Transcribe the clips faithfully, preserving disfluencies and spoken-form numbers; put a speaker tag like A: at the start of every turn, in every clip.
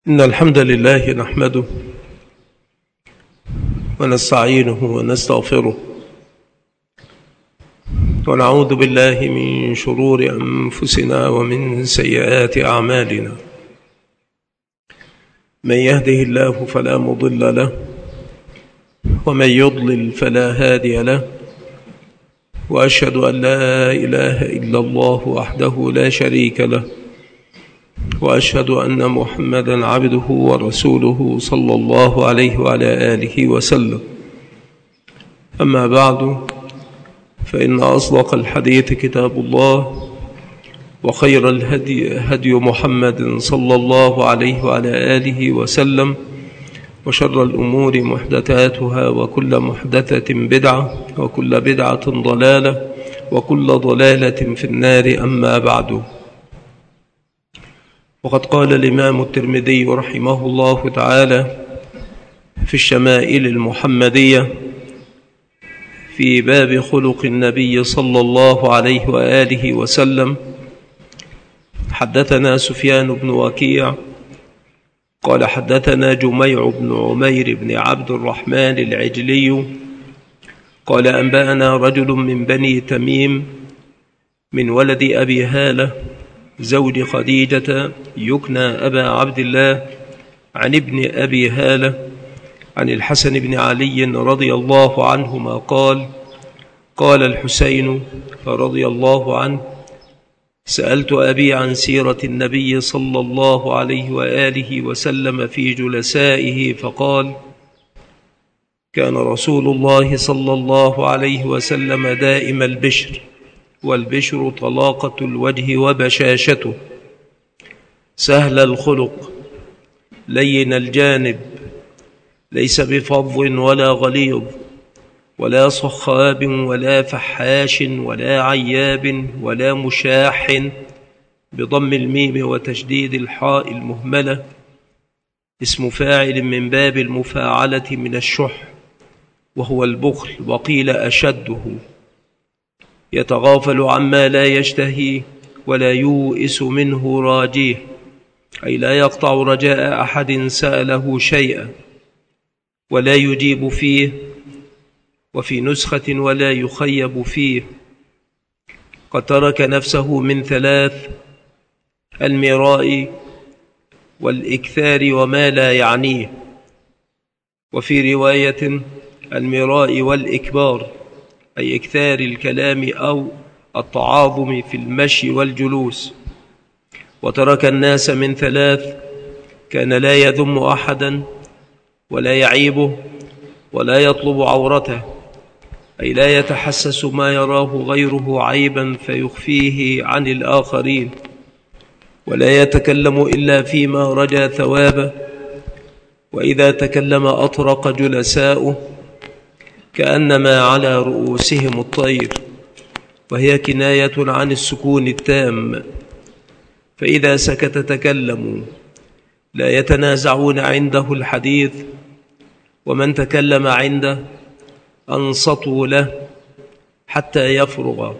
A: إن الحمد لله نحمده ونستعينه ونستغفره ونعوذ بالله من شرور أنفسنا ومن سيئات أعمالنا. من يهده الله فلا مضل له ومن يضلل فلا هادي له، وأشهد أن لا إله إلا الله وحده لا شريك له، وأشهد أن محمدا عبده ورسوله صلى الله عليه وعلى آله وسلم. أما بعد، فإن أصدق الحديث كتاب الله، وخير الهدي هدي محمد صلى الله عليه وعلى آله وسلم، وشر الأمور محدثاتها، وكل محدثة بدعة، وكل بدعة ضلالة، وكل ضلالة في النار. أما بعد، وقد قال الإمام الترمذي رحمه الله تعالى في الشمائل المحمدية في باب خلق النبي صلى الله عليه وآله وسلم: حدثنا سفيان بن وكيع قال حدثنا جميع بن عمير بن عبد الرحمن العجلي قال أنبأنا رجل من بني تميم من ولد أبي هالة زوج خديجة يكنى أبا عبد الله، عن ابن أبي هالة عن الحسن بن علي رضي الله عنهما قال: قال الحسين رضي الله عنه: سألت أبي عن سيرة النبي صلى الله عليه وآله وسلم في جلسائه، فقال: كان رسول الله صلى الله عليه وسلم دائم البشر، والبشر طلاقة الوجه وبشاشته، سهل الخلق، لين الجانب، ليس بفظ ولا غليظ، ولا صخاب ولا فحاش ولا عياب ولا مشاح، بضم الميم وتشديد الحاء المهملة، اسم فاعل من باب المفاعلة من الشح، وهو البخل، وقيل أشده. يتغافل عما لا يشتهي ولا يوئس منه راجيه، أي لا يقطع رجاء أحد سأله شيئا، ولا يجيب فيه، وفي نسخة ولا يخيب فيه. قد ترك نفسه من ثلاث: المراء والإكثار وما لا يعنيه، وفي رواية المراء والإكبار، أي إكثار الكلام أو التعاظم في المشي والجلوس. وترك الناس من ثلاث: كان لا يذم أحدا ولا يعيبه ولا يطلب عورته، أي لا يتحسس ما يراه غيره عيبا فيخفيه عن الآخرين، ولا يتكلم إلا فيما رجا ثوابه، وإذا تكلم أطرق جلساؤه كأنما على رؤوسهم الطير، وهي كناية عن السكون التام. فإذا سكت تكلموا، لا يتنازعون عنده الحديث، ومن تكلم عنده أنصتوا له حتى يفرغ.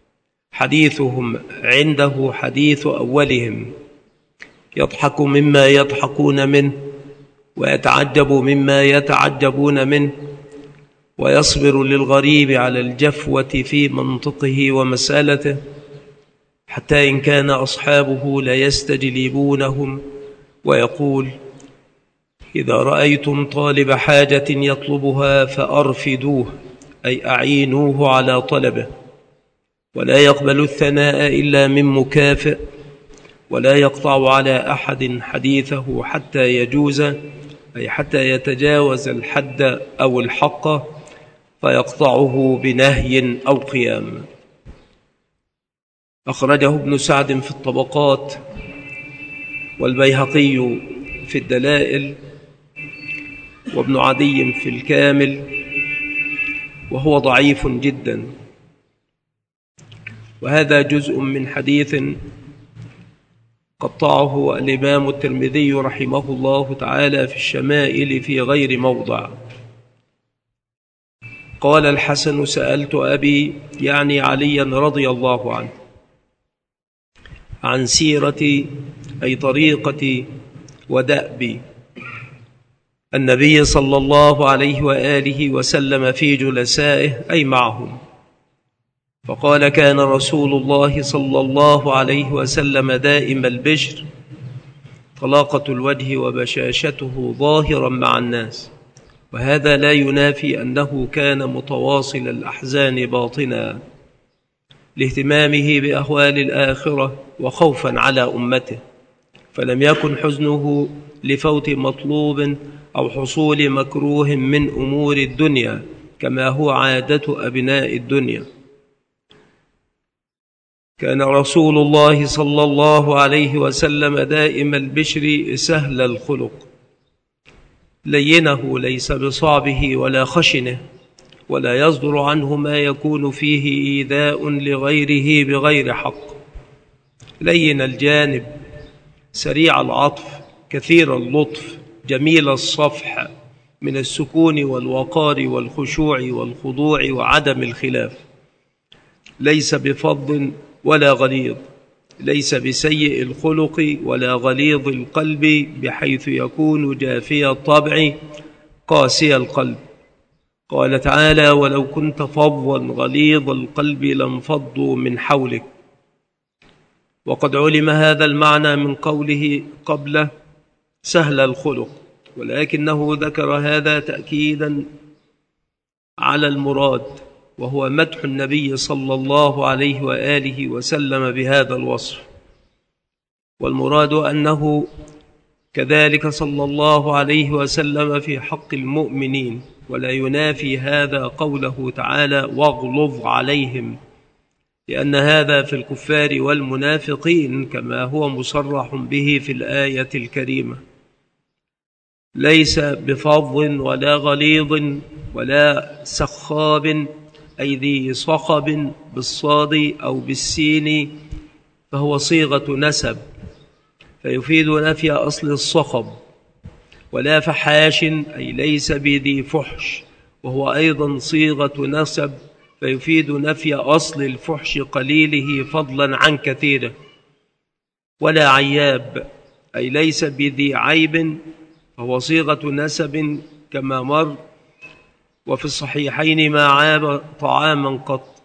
A: حديثهم عنده حديث أولهم، يضحك مما يضحكون منه، ويتعجب مما يتعجبون منه، ويصبر للغريب على الجفوة في منطقه ومسألته، حتى إن كان أصحابه ليستجلبونهم، ويقول: إذا رأيتم طالب حاجة يطلبها فأرفدوه، أي أعينوه على طلبه. ولا يقبل الثناء إلا من مكافئ، ولا يقطع على أحد حديثه حتى يجوز، أي حتى يتجاوز الحد أو الحق فيقطعه بنهي أو قيام. أخرجه ابن سعد في الطبقات، والبيهقي في الدلائل، وابن عدي في الكامل، وهو ضعيف جدا. وهذا جزء من حديث قطعه الإمام الترمذي رحمه الله تعالى في الشمائل في غير موضع. قال الحسن: سألت أبي، يعني عليا رضي الله عنه، عن سيرة أي طريقة ودأب النبي صلى الله عليه وآله وسلم في جلسائه أي معهم. فقال: كان رسول الله صلى الله عليه وسلم دائم البشر، طلاقة الوجه وبشاشته ظاهرا مع الناس، وهذا لا ينافي أنه كان متواصل الأحزان باطنا لاهتمامه بأهوال الآخرة وخوفا على أمته، فلم يكن حزنه لفوت مطلوب أو حصول مكروه من أمور الدنيا كما هو عادة أبناء الدنيا. كان رسول الله صلى الله عليه وسلم دائم البشر سهل الخلق، لينه ليس بصعبه ولا خشنه، ولا يصدر عنه ما يكون فيه إيذاء لغيره بغير حق، لين الجانب، سريع العطف، كثير اللطف، جميل الصفح، من السكون والوقار والخشوع والخضوع وعدم الخلاف، ليس بفظ ولا غليظ، ليس بسيء الخلق ولا غليظ القلب بحيث يكون جافي الطبع قاسي القلب. قال تعالى: ولو كنت فظا غليظ القلب لانفضوا من حولك. وقد علم هذا المعنى من قوله قبله سهل الخلق، ولكنه ذكر هذا تأكيدا على المراد، وهو مدح النبي صلى الله عليه وآله وسلم بهذا الوصف. والمراد أنه كذلك صلى الله عليه وسلم في حق المؤمنين، ولا ينافي هذا قوله تعالى: واغلظ عليهم، لأن هذا في الكفار والمنافقين كما هو مصرح به في الآية الكريمة. ليس بفظ ولا غليظ ولا سخاب، أي ذي صخب بالصاد أو بالسين، فهو صيغة نسب فيفيد نفي أصل الصخب، ولا فحاش، أي ليس بذي فحش، وهو أيضا صيغة نسب فيفيد نفي أصل الفحش قليله فضلا عن كثيره، ولا عياب، أي ليس بذي عيب، فهو صيغة نسب كما مر. وفي الصحيحين: ما عاب طعاما قط،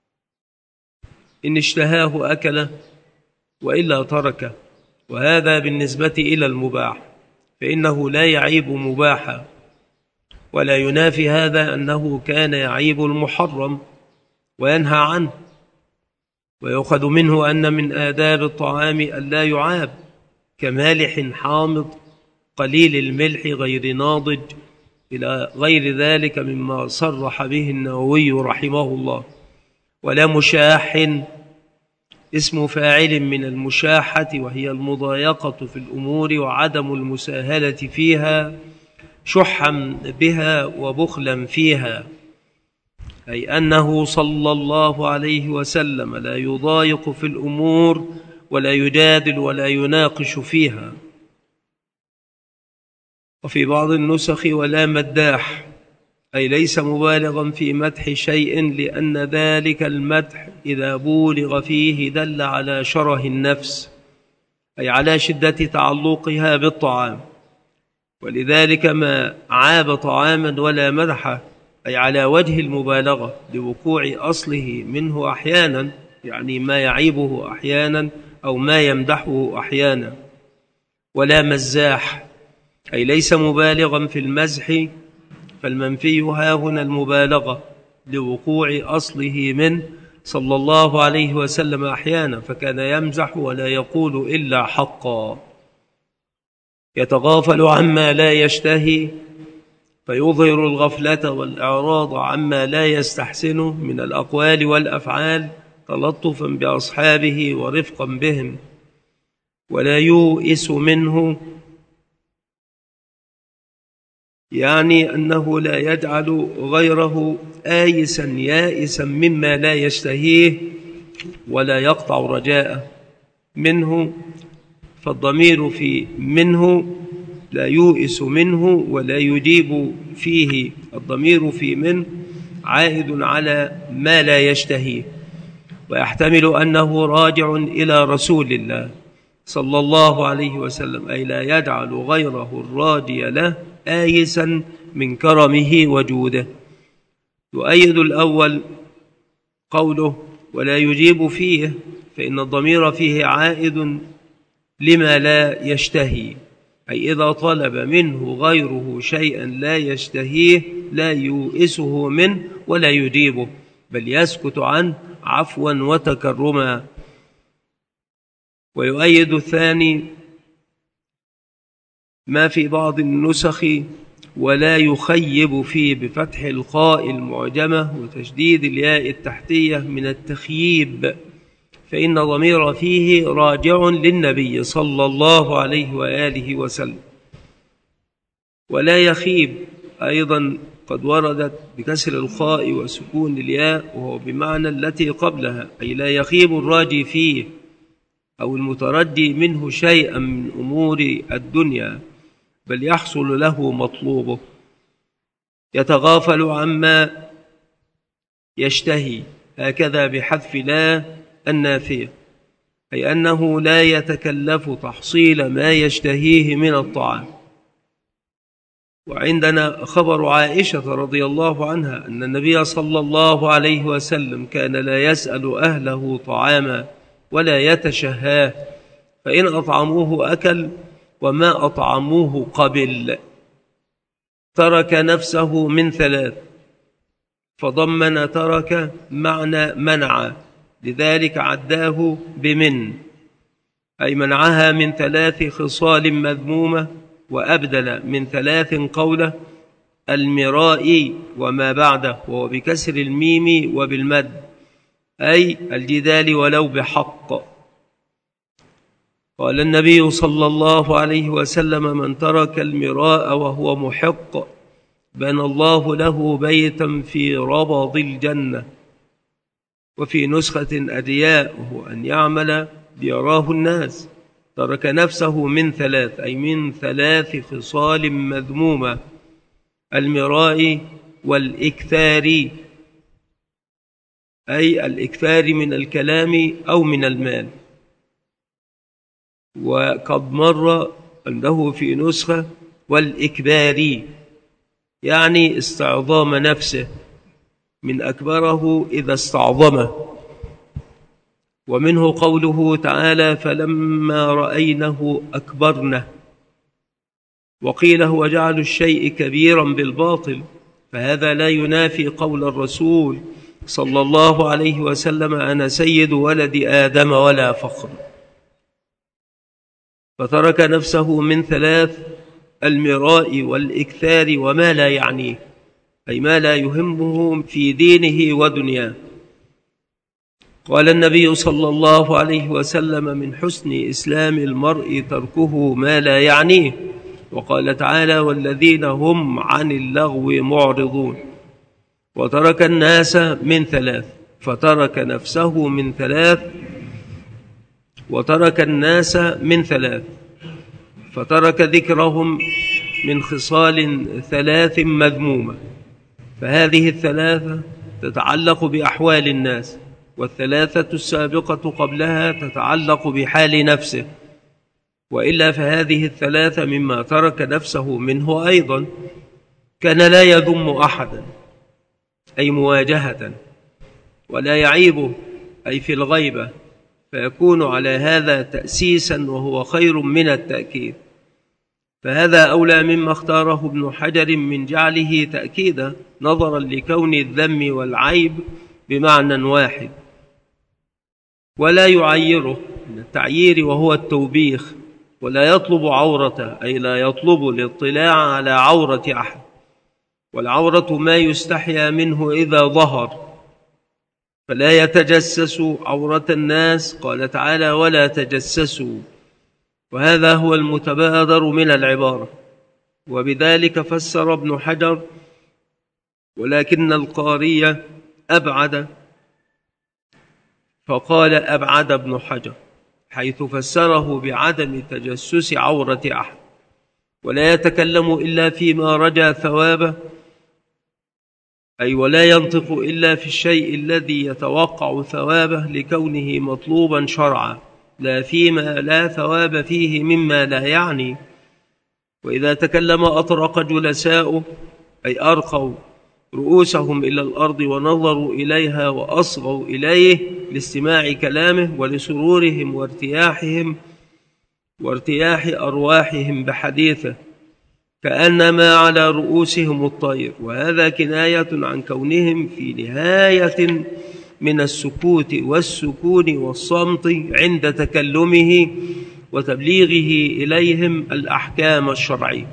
A: إن اشتهاه أكله وإلا تركه، وهذا بالنسبة إلى المباح، فإنه لا يعيب مباحا، ولا ينافي هذا أنه كان يعيب المحرم وينهى عنه. ويؤخذ منه أن من آداب الطعام ألا يعاب، كمالح حامض، قليل الملح غير ناضج، إلى غير ذلك مما صرح به النووي رحمه الله. ولا مشاح، اسم فاعل من المشاحة، وهي المضايقة في الأمور وعدم المساهلة فيها، شحا بها وبخلا فيها، أي أنه صلى الله عليه وسلم لا يضايق في الأمور ولا يجادل ولا يناقش فيها. وفي بعض النسخ: ولا مداح، أي ليس مبالغا في مدح شيء، لأن ذلك المدح إذا بولغ فيه دل على شره النفس، أي على شدة تعلقها بالطعام، ولذلك ما عاب طعاما ولا مدحه، أي على وجه المبالغة لوقوع أصله منه أحيانا، يعني ما يعيبه أحيانا أو ما يمدحه أحيانا. ولا مزاح، أي ليس مبالغا في المزح، فالمنفي ها هنا المبالغة لوقوع أصله منه صلى الله عليه وسلم أحيانا، فكان يمزح ولا يقول إلا حقا، يتغافل عما لا يشتهي فيظهر الغفلة والإعراض عما لا يستحسنه من الأقوال والأفعال تلطفا بأصحابه ورفقا بهم. ولا يوئس منه، يعني أنه لا يجعل غيره آيسا يائسا مما لا يشتهيه، ولا يقطع رجاءه منه، فالضمير في منه لا يوئس منه ولا يجيب فيه، الضمير في منه عائد على ما لا يشتهيه، ويحتمل أنه راجع إلى رسول الله صلى الله عليه وسلم، أي لا يجعل غيره الراجي له آيسا من كرمه وجوده. يؤيد الأول قوله ولا يجيب فيه، فإن الضمير فيه عائد لما لا يشتهي، أي إذا طلب منه غيره شيئا لا يشتهيه لا يؤسه منه ولا يجيبه، بل يسكت عنه عفوا وتكرما. ويؤيد الثاني ما في بعض النسخ ولا يخيب فيه بفتح الخاء المعجمة وتشديد الياء التحتية من التخييب، فإن ضمير فيه راجع للنبي صلى الله عليه وآله وسلم. ولا يخيب أيضا قد وردت بكسر الخاء وسكون الياء، وهو بمعنى التي قبلها، أي لا يخيب الراجي فيه أو المترجي منه شيئا من أمور الدنيا، بل يحصل له مطلوبه، يتغافل عما يشتهي، هكذا بحذف لا النافية، أي أنه لا يتكلف تحصيل ما يشتهيه من الطعام. وعندنا خبر عائشة رضي الله عنها أن النبي صلى الله عليه وسلم كان لا يسأل أهله طعاما ولا يتشهاه، فإن أطعموه أكل وما أطعموه قبل. ترك نفسه من ثلاث، فضمن ترك معنى منع، لذلك عداه بمن، أي منعها من ثلاث خصال مذمومة، وأبدل من ثلاث قوله المراء وما بعده، وهو بكسر الميم وبالمد، أي الجدال ولو بحق. قال النبي صلى الله عليه وسلم من ترك المراء وهو محق بنى الله له بيتا في ربض الجنة. وفي نسخة أدياء وهو أن يعمل بيراه الناس. ترك نفسه من ثلاث، أي من ثلاث خصال مذمومة، المراء والإكثار، أي الإكثار من الكلام أو من المال. وقد مر أنه في نسخة والإكبار، يعني استعظام نفسه، من أكبره إذا استعظمه. ومنه قوله تعالى فلما رأينه أكبرنه. وقيل هو جعل الشيء كبيرا بالباطل، فهذا لا ينافي قول الرسول صلى الله عليه وسلم أنا سيد ولد آدم ولا فخر. فترك نفسه من ثلاث، المراء والإكثار وما لا يعنيه، أي ما لا يهمه في دينه ودنياه. قال النبي صلى الله عليه وسلم من حسن إسلام المرء تركه ما لا يعنيه. وقال تعالى والذين هم عن اللغو معرضون. وترك الناس من ثلاث، فترك نفسه من ثلاث، وترك الناس من ثلاث، فترك ذكرهم من خصال ثلاث مذمومة. فهذه الثلاثة تتعلق بأحوال الناس، والثلاثة السابقة قبلها تتعلق بحال نفسه، وإلا فهذه الثلاثة مما ترك نفسه منه أيضا. كان لا يذم أحدا، أي مواجهة، ولا يعيبه، أي في الغيبة، فيكون على هذا تأسيسا وهو خير من التأكيد. فهذا أولى مما اختاره ابن حجر من جعله تأكيدا، نظرا لكون الذم والعيب بمعنى واحد. ولا يعيره من التعيير وهو التوبيخ، ولا يطلب عورته، أي لا يطلب الاطلاع على عورة أحد. والعورة ما يستحيا منه إذا ظهر، فلا يتجسس عورة الناس، قال تعالى ولا تجسسوا، وهذا هو المتبادر من العبارة. وبذلك فسر ابن حجر، ولكن القاري أبعد، فقال أبعد ابن حجر، حيث فسره بعدم تجسس عورة أحد، ولا يتكلم إلا فيما رجى ثوابه، أي ولا ينطق إلا في الشيء الذي يتوقع ثوابه لكونه مطلوبا شرعا، لا فيما لا ثواب فيه مما لا يعني. وإذا تكلم أطرق جلساؤه، أي أرقوا رؤوسهم إلى الأرض ونظروا إليها وأصغوا إليه لاستماع كلامه ولسرورهم وارتياحهم وارتياح أرواحهم بحديثه، كأنما على رؤوسهم الطير. وهذا كناية عن كونهم في نهاية من السكوت والسكون والصمت عند تكلمه وتبليغه إليهم الأحكام الشرعية،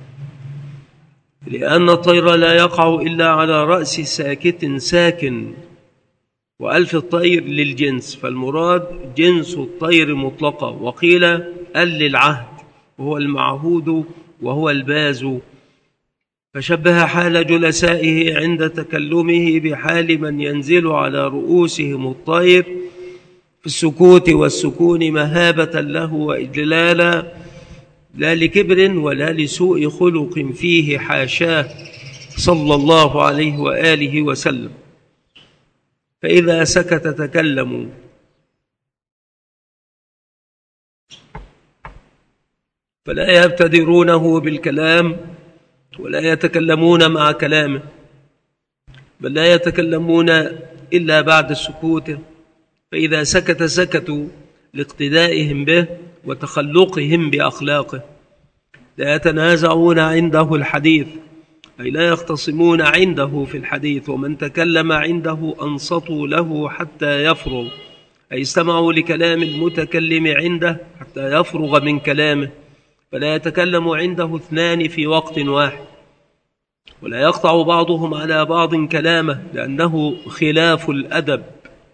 A: لأن الطير لا يقع إلا على رأس ساكت ساكن، وألف الطير للجنس، فالمراد جنس الطير مطلقا. وقيل أل للعهد وهو المعهود وهو الباز، فشبه حال جلسائه عند تكلمه بحال من ينزل على رؤوسهم الطير في السكوت والسكون مهابة له وإجلالا، لا لكبر ولا لسوء خلق فيه، حاشاه صلى الله عليه وآله وسلم. فإذا سكت تكلموا. فلا يبتدرونه بالكلام ولا يتكلمون مع كلامه، بل لا يتكلمون إلا بعد السكوت. فإذا سكت سكتوا لاقتدائهم به وتخلقهم بأخلاقه. لا يتنازعون عنده الحديث، أي لا يختصمون عنده في الحديث. ومن تكلم عنده أنصتوا له حتى يفرغ، أي استمعوا لكلام المتكلم عنده حتى يفرغ من كلامه. فلا يتكلم عنده اثنان في وقت واحد، ولا يقطع بعضهم على بعض كلامه، لأنه خلاف الأدب.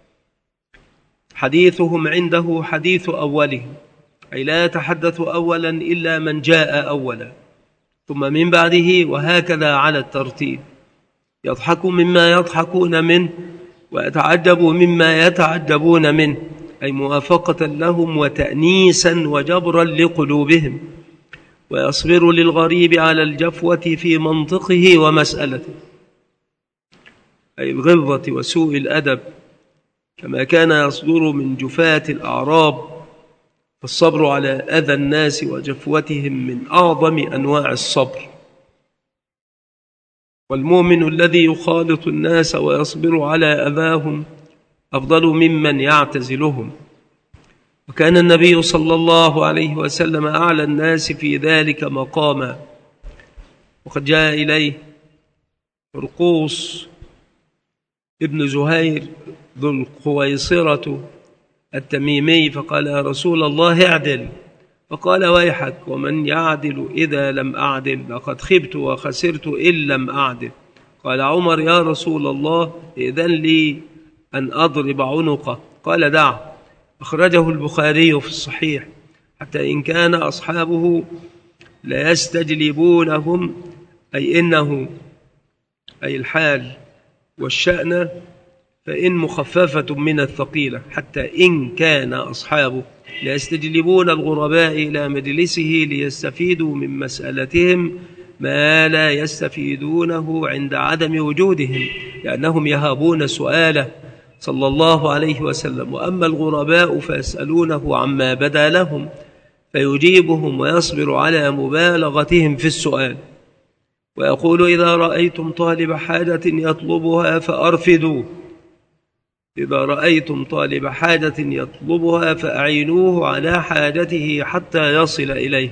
A: حديثهم عنده حديث أوله، أي لا يتحدث أولا إلا من جاء أولا، ثم من بعده، وهكذا على الترتيب. يضحك مما يضحكون منه ويتعجب مما يتعجبون منه، أي موافقة لهم وتأنيسا وجبرا لقلوبهم. ويصبر للغريب على الجفوة في منطقه ومسألته، أي الغلظة وسوء الأدب، كما كان يصدر من جفاة الأعراب. فالصبر على أذى الناس وجفوتهم من أعظم أنواع الصبر. والمؤمن الذي يخالط الناس ويصبر على أذاهم أفضل ممن يعتزلهم. وكان النبي صلى الله عليه وسلم أعلى الناس في ذلك مقاما. وقد جاء إليه رقوص ابن زهير ذو القويصرة التميمي، فقال: يا رسول الله اعدل. فقال: ويحك، ومن يعدل إذا لم أعدل؟ لقد خبت وخسرت إن لم أعدل. قال عمر: يا رسول الله إذن لي أن أضرب عنقه. قال: دع. أخرجه البخاري في الصحيح. حتى إن كان أصحابه لا يستجلبونهم، أي إنه أي الحال والشأن، فإن مخففة من الثقيلة. حتى إن كان أصحابه لا يستجلبون الغرباء إلى مجلسه ليستفيدوا من مسألتهم ما لا يستفيدونه عند عدم وجودهم، لأنهم يهابون سؤاله صلى الله عليه وسلم. وأما الغرباء فيسألونه عما بدا لهم فيجيبهم ويصبر على مبالغتهم في السؤال. ويقول: إذا رأيتم طالب حاجة يطلبها فأرفدوه، إذا رأيتم طالب حاجة يطلبها فأعينوه على حاجته حتى يصل إليه.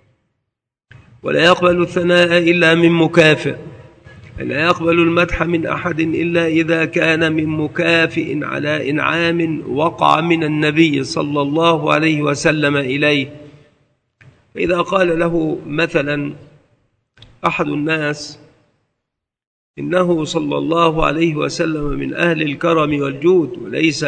A: ولا يقبل الثناء إلا من مكافئ، لا يقبل المدح من أحد إلا إذا كان من مكافئ على إنعام وقع من النبي صلى الله عليه وسلم إليه. فإذا قال له مثلا أحد الناس: إنه صلى الله عليه وسلم من أهل الكرم والجود وليس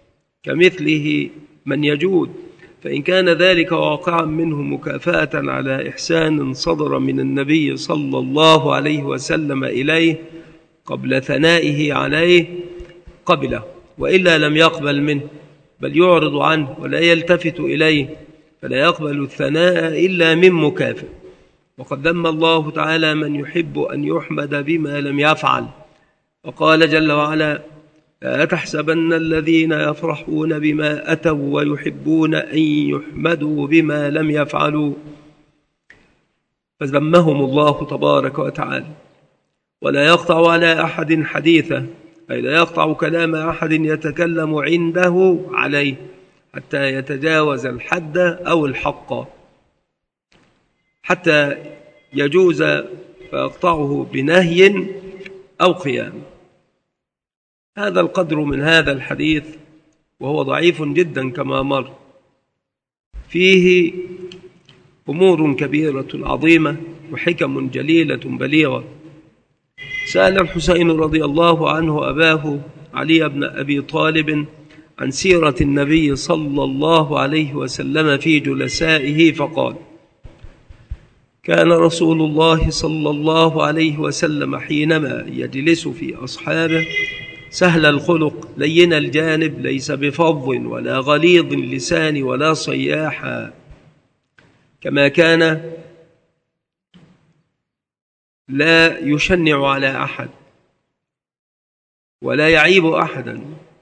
A: كمثله من يجود، فإن كان ذلك واقعا منه مكافأة على إحسان صدر من النبي صلى الله عليه وسلم إليه قبل ثنائه عليه قبله، وإلا لم يقبل منه، بل يعرض عنه ولا يلتفت إليه، فلا يقبل الثناء إلا من مكافئ. وقد ذم الله تعالى من يحب أن يحمد بما لم يفعل، وقال جل وعلا: لا تحسبن الذين يفرحون بما أتوا ويحبون أن يحمدوا بما لم يفعلوا، فذمهم الله تبارك وتعالى. ولا يقطع على أحد حديثه، أي لا يقطع كلام أحد يتكلم عنده عليه حتى يتجاوز الحد أو الحق، حتى يجوز فيقطعه بنهي أو قيام. هذا القدر من هذا الحديث، وهو ضعيف جدا كما مر، فيه أمور كبيرة عظيمة وحكم جليلة بليغة. سأل الحسين رضي الله عنه أباه علي بن أبي طالب عن سيرة النبي صلى الله عليه وسلم في جلسائه فقال: كان رسول الله صلى الله عليه وسلم حينما يجلس في أصحابه سهل الخلق لين الجانب، ليس بفظ ولا غليظ اللسان ولا صياحا، كما كان لا يشنع على أحد ولا يعيب أحدا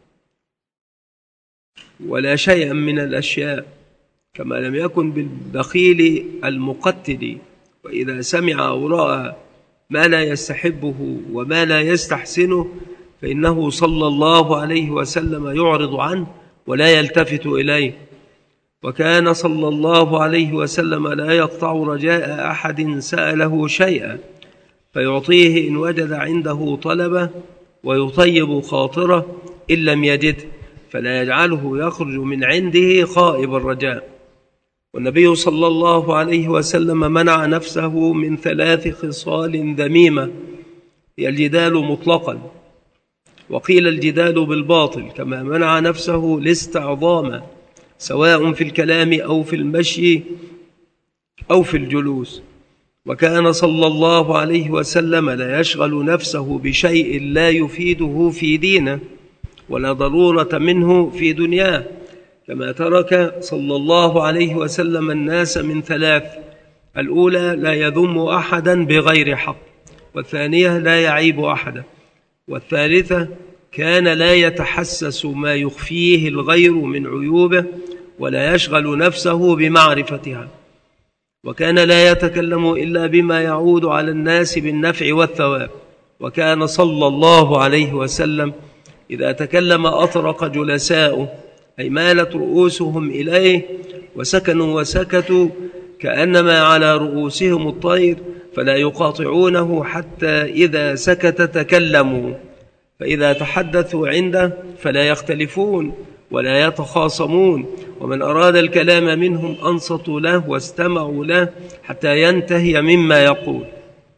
A: ولا شيئا من الأشياء، كما لم يكن بالبخيل المقتل، وإذا سمع أو رأى ما لا يستحبه وما لا يستحسنه فإنه صلى الله عليه وسلم يعرض عنه ولا يلتفت إليه. وكان صلى الله عليه وسلم لا يقطع رجاء أحد سأله شيئا فيعطيه إن وجد عنده طلبه، ويطيب خاطره إن لم يجد، فلا يجعله يخرج من عنده خائب الرجاء. والنبي صلى الله عليه وسلم منع نفسه من ثلاث خصال ذميمة، هي الجدال مطلقا، وقيل الجدال بالباطل، كما منع نفسه الاستعظام سواء في الكلام أو في المشي أو في الجلوس. وكان صلى الله عليه وسلم لا يشغل نفسه بشيء لا يفيده في دينه ولا ضرورة منه في دنياه، كما ترك صلى الله عليه وسلم الناس من ثلاث: الأولى لا يذم أحدا بغير حق، والثانية لا يعيب أحدا، والثالثة كان لا يتحسس ما يخفيه الغير من عيوبه ولا يشغل نفسه بمعرفتها. وكان لا يتكلم إلا بما يعود على الناس بالنفع والثواب. وكان صلى الله عليه وسلم إذا تكلم أطرق جلساؤه، أي مالت رؤوسهم إليه وسكنوا وسكتوا كأنما على رؤوسهم الطير، فلا يقاطعونه حتى إذا سكت تكلموا، فإذا تحدثوا عنده فلا يختلفون ولا يتخاصمون، ومن أراد الكلام منهم أنصتوا له واستمعوا له حتى ينتهي مما يقول.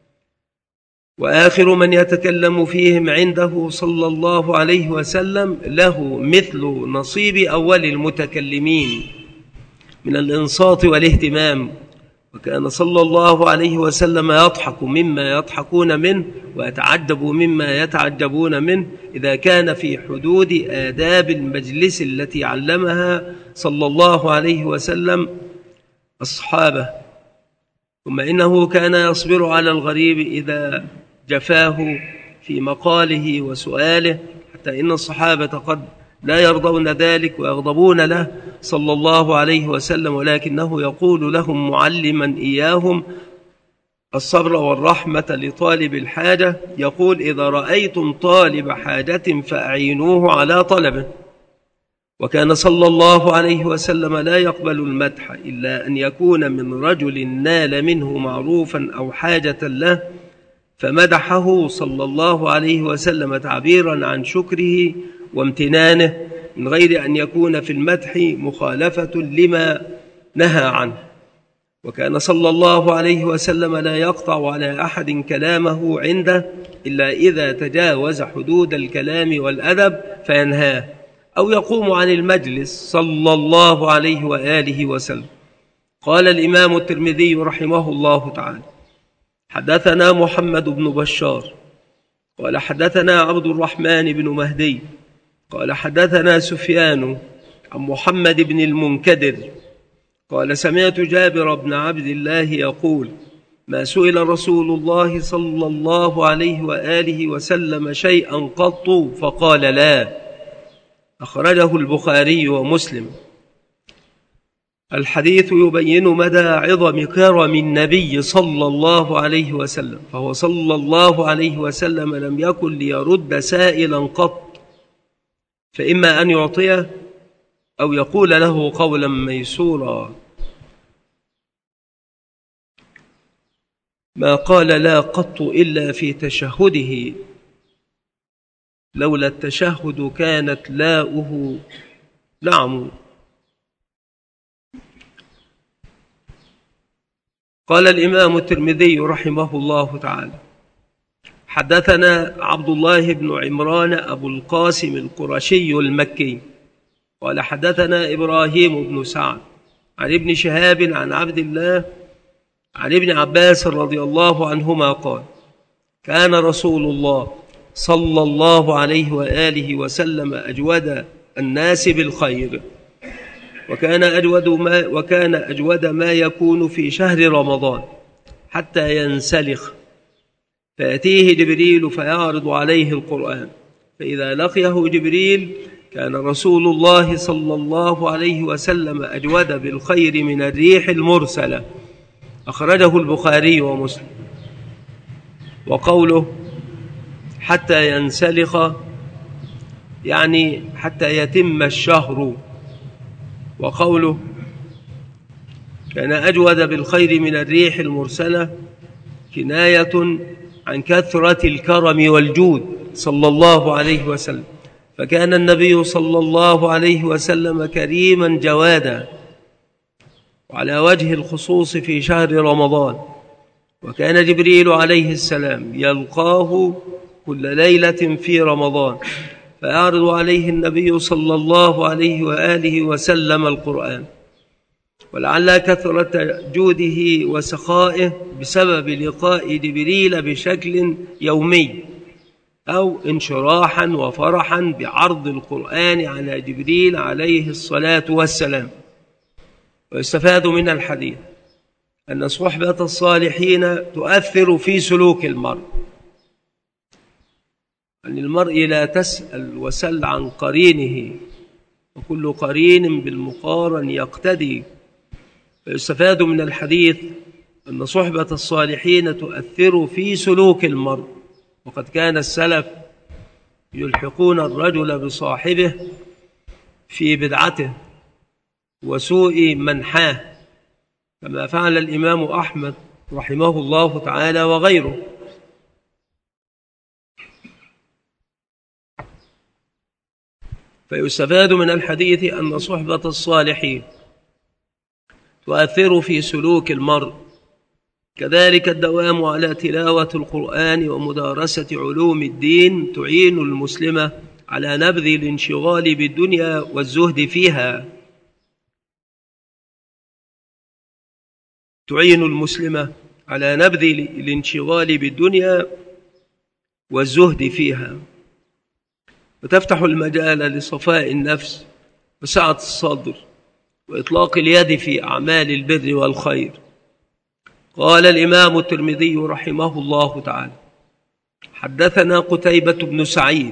A: وآخر من يتكلم فيهم عنده صلى الله عليه وسلم له مثل نصيب أول المتكلمين من الإنصات والاهتمام. وكان صلى الله عليه وسلم يضحك مما يضحكون منه ويتعجب مما يتعجبون منه، إذا كان في حدود آداب المجلس التي علمها صلى الله عليه وسلم أصحابه. ثم إنه كان يصبر على الغريب إذا جفاه في مقاله وسؤاله، حتى إن الصحابة قد لا يرضون ذلك ويغضبون له صلى الله عليه وسلم، ولكنه يقول لهم معلما إياهم الصبر والرحمة لطالب الحاجة، يقول: إذا رأيتم طالب حاجة فأعينوه على طلبه. وكان صلى الله عليه وسلم لا يقبل المدح إلا أن يكون من رجل نال منه معروفا أو حاجة له، فمدحه صلى الله عليه وسلم تعبيرا عن شكره وامتنانه، من غير أن يكون في المدح مخالفة لما نهى عنه. وكان صلى الله عليه وسلم لا يقطع على أحد كلامه عنده إلا إذا تجاوز حدود الكلام والأدب فينهاه، أو يقوم عن المجلس صلى الله عليه وآله وسلم. قال الإمام الترمذي رحمه الله تعالى: حدثنا محمد بن بشار قال حدثنا عبد الرحمن بن مهدي قال حدثنا سفيان عن محمد بن المنكدر قال: سمعت جابر بن عبد الله يقول: ما سئل رسول الله صلى الله عليه وآله وسلم شيئا قط فقال لا. أخرجه البخاري ومسلم. الحديث يبين مدى عظم كرم النبي صلى الله عليه وسلم، فهو صلى الله عليه وسلم لم يكن ليرد سائلا قط، فإما أن يعطيه أو يقول له قولا ميسورا. ما قال لا قط إلا في تشهده، لولا التشهد كانت لاؤه نعم. قال الإمام الترمذي رحمه الله تعالى: حدثنا عبد الله بن عمران أبو القاسم القرشي المكي قال حدثنا إبراهيم بن سعد عن ابن شهاب عن عبد الله عن ابن عباس رضي الله عنهما قال: كان رسول الله صلى الله عليه وآله وسلم أجود الناس بالخير، وكان أجود ما, وكان أجود ما يكون في شهر رمضان حتى ينسلخ، فيأتيه جبريل فيعرض عليه القرآن، فإذا لقيه جبريل كان رسول الله صلى الله عليه وسلم أجود بالخير من الريح المرسلة. أخرجه البخاري ومسلم. وقوله حتى ينسلخ يعني حتى يتم الشهر، وقوله كان أجود بالخير من الريح المرسلة كناية عن كثرة الكرم والجود صلى الله عليه وسلم، فكان النبي صلى الله عليه وسلم كريما جوادا، وعلى وجه الخصوص في شهر رمضان. وكان جبريل عليه السلام يلقاه كل ليلة في رمضان فيعرض عليه النبي صلى الله عليه وآله وسلم القرآن، ولعل كثرة جوده وسخائه بسبب لقاء جبريل بشكل يومي، أو انشراحا وفرحا بعرض القرآن على جبريل عليه الصلاة والسلام. ويستفاد من الحديث أن صحبة الصالحين تؤثر في سلوك المرء، أن المرء لا تسأل وسل عن قرينه، وكل قرين بالمقارن يقتدي. فيستفاد من الحديث أن صحبة الصالحين تؤثر في سلوك المرء، وقد كان السلف يلحقون الرجل بصاحبه في بدعته وسوء منحاه، كما فعل الإمام أحمد رحمه الله تعالى وغيره. فيستفاد من الحديث أن صحبة الصالحين تؤثر في سلوك المرء، كذلك الدوام على تلاوة القرآن ومدارسة علوم الدين تعين المسلمة على نبذ الانشغال بالدنيا والزهد فيها تعين المسلمة على نبذ الانشغال بالدنيا والزهد فيها، وتفتح المجال لصفاء النفس وسعة الصدر وإطلاق اليد في أعمال البر والخير. قال الإمام الترمذي رحمه الله تعالى: حدثنا قتيبة بن سعيد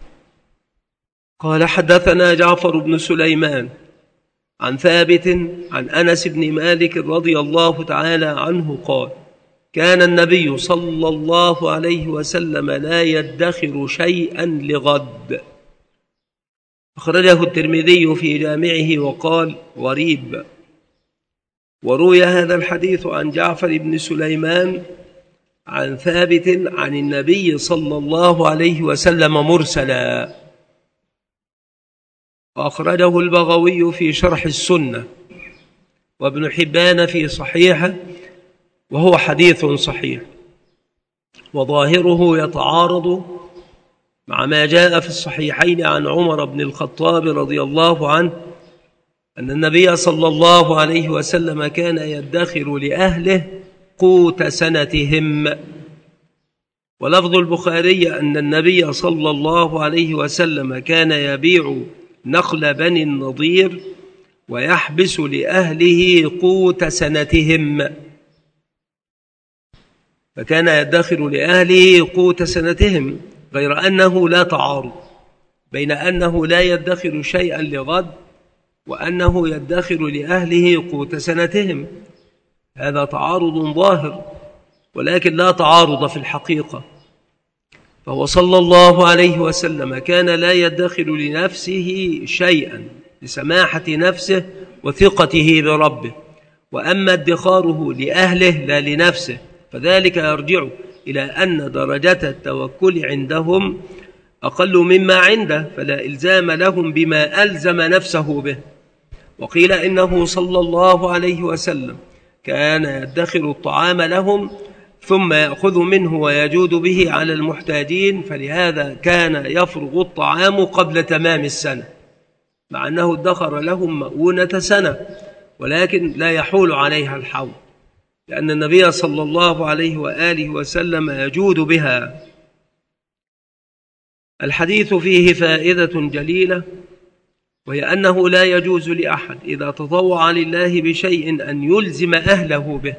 A: قال حدثنا جعفر بن سليمان عن ثابت عن أنس بن مالك رضي الله تعالى عنه قال: كان النبي صلى الله عليه وسلم لا يدخر شيئا لغد. أخرجه الترمذي في جامعه وقال: غريب. وروي هذا الحديث عن جعفر بن سليمان عن ثابت عن النبي صلى الله عليه وسلم مرسلا. وأخرجه البغوي في شرح السنة وابن حبان في صحيحه، وهو حديث صحيح، وظاهره يتعارض مع ما جاء في الصحيحين عن عمر بن الخطاب رضي الله عنه أن النبي صلى الله عليه وسلم كان يدخر لأهله قوت سنتهم. ولفظ البخاري أن النبي صلى الله عليه وسلم كان يبيع نخل بني النضير ويحبس لأهله قوت سنتهم. فكان يدخر لأهله قوت سنتهم، غير أنه لا تعارض بين أنه لا يدخر شيئا لغد وأنه يدخر لأهله قوت سنتهم. هذا تعارض ظاهر، ولكن لا تعارض في الحقيقة. فهو صلى الله عليه وسلم كان لا يدخر لنفسه شيئا لسماحة نفسه وثقته بربه، وأما ادخاره لأهله لا لنفسه فذلك يرجع إلى أن درجة التوكل عندهم أقل مما عنده، فلا إلزام لهم بما ألزم نفسه به. وقيل إنه صلى الله عليه وسلم كان يدخر الطعام لهم ثم يأخذ منه ويجود به على المحتاجين، فلهذا كان يفرغ الطعام قبل تمام السنة، مع أنه ادخر لهم مؤونة سنة، ولكن لا يحول عليها الحول، لأن النبي صلى الله عليه وآله وسلم يجود بها. الحديث فيه فائدة جليلة، وهي أنه لا يجوز لأحد إذا تطوع لله بشيء أن يلزم أهله به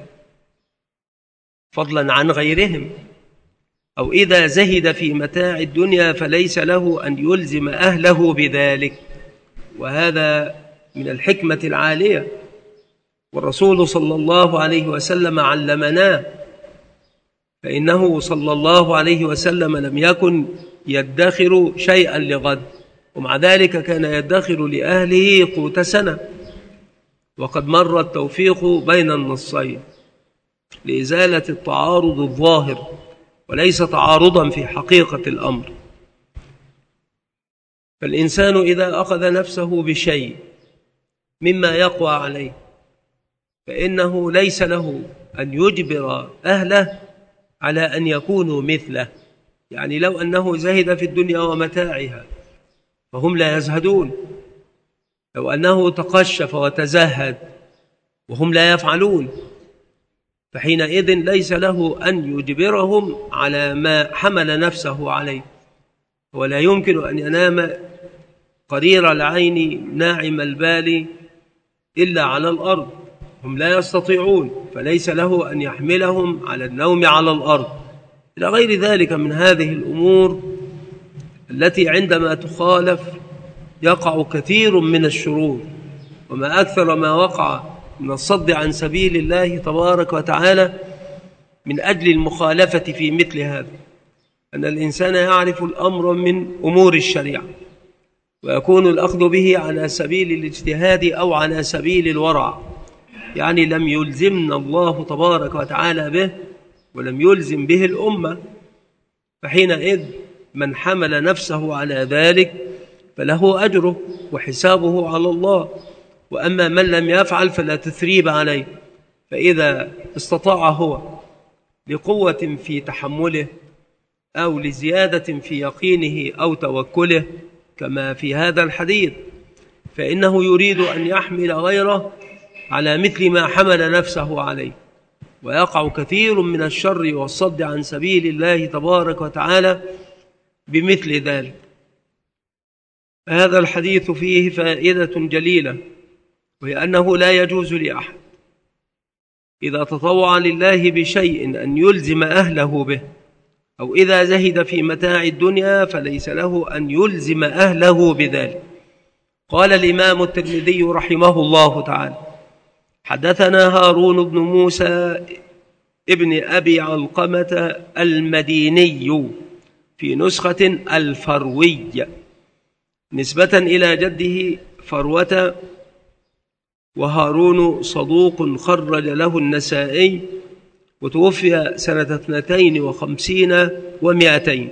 A: فضلا عن غيرهم، أو إذا زهد في متاع الدنيا فليس له أن يلزم أهله بذلك، وهذا من الحكمة العالية. والرسول صلى الله عليه وسلم علمناه، فإنه صلى الله عليه وسلم لم يكن يدخر شيئا لغد، ومع ذلك كان يدخر لأهله قوت سنة. وقد مر التوفيق بين النصين لإزالة التعارض الظاهر وليس تعارضا في حقيقة الأمر. فالإنسان إذا أخذ نفسه بشيء مما يقوى عليه فإنه ليس له أن يجبر أهله على أن يكونوا مثله. يعني لو أنه زهد في الدنيا ومتاعها فهم لا يزهدون، لو أنه تقشف وتزهد وهم لا يفعلون، فحينئذ ليس له أن يجبرهم على ما حمل نفسه عليه. ولا يمكن أن ينام قرير العين ناعم البال إلا على الأرض، هم لا يستطيعون، فليس له أن يحملهم على النوم على الأرض، إلى غير ذلك من هذه الأمور التي عندما تخالف يقع كثير من الشرور. وما أكثر ما وقع من الصد عن سبيل الله تبارك وتعالى من أجل المخالفة في مثل هذا، أن الإنسان يعرف الأمر من أمور الشريعة ويكون الأخذ به على سبيل الاجتهاد أو على سبيل الورع، يعني لم يلزمنا الله تبارك وتعالى به ولم يلزم به الأمة، فحينئذ من حمل نفسه على ذلك فله أجره وحسابه على الله. وأما من لم يفعل فلا تثريب عليه، فإذا استطاع هو لقوة في تحمله أو لزيادة في يقينه أو توكله كما في هذا الحديث، فإنه يريد أن يحمل غيره على مثل ما حمل نفسه عليه، ويقع كثير من الشر والصد عن سبيل الله تبارك وتعالى بمثل ذلك. هذا الحديث فيه فائدة جليلة، وهي أنه لا يجوز لأحد إذا تطوع لله بشيء أن يلزم أهله به، أو إذا زهد في متاع الدنيا فليس له أن يلزم أهله بذلك. قال الإمام الترمذي رحمه الله تعالى: حدثنا هارون بن موسى ابن أبي علقمة المديني، في نسخة الفروي نسبة إلى جده فروة، وهارون صدوق خرج له النسائي، وتوفي سنة اثنتين وخمسين ومائتين.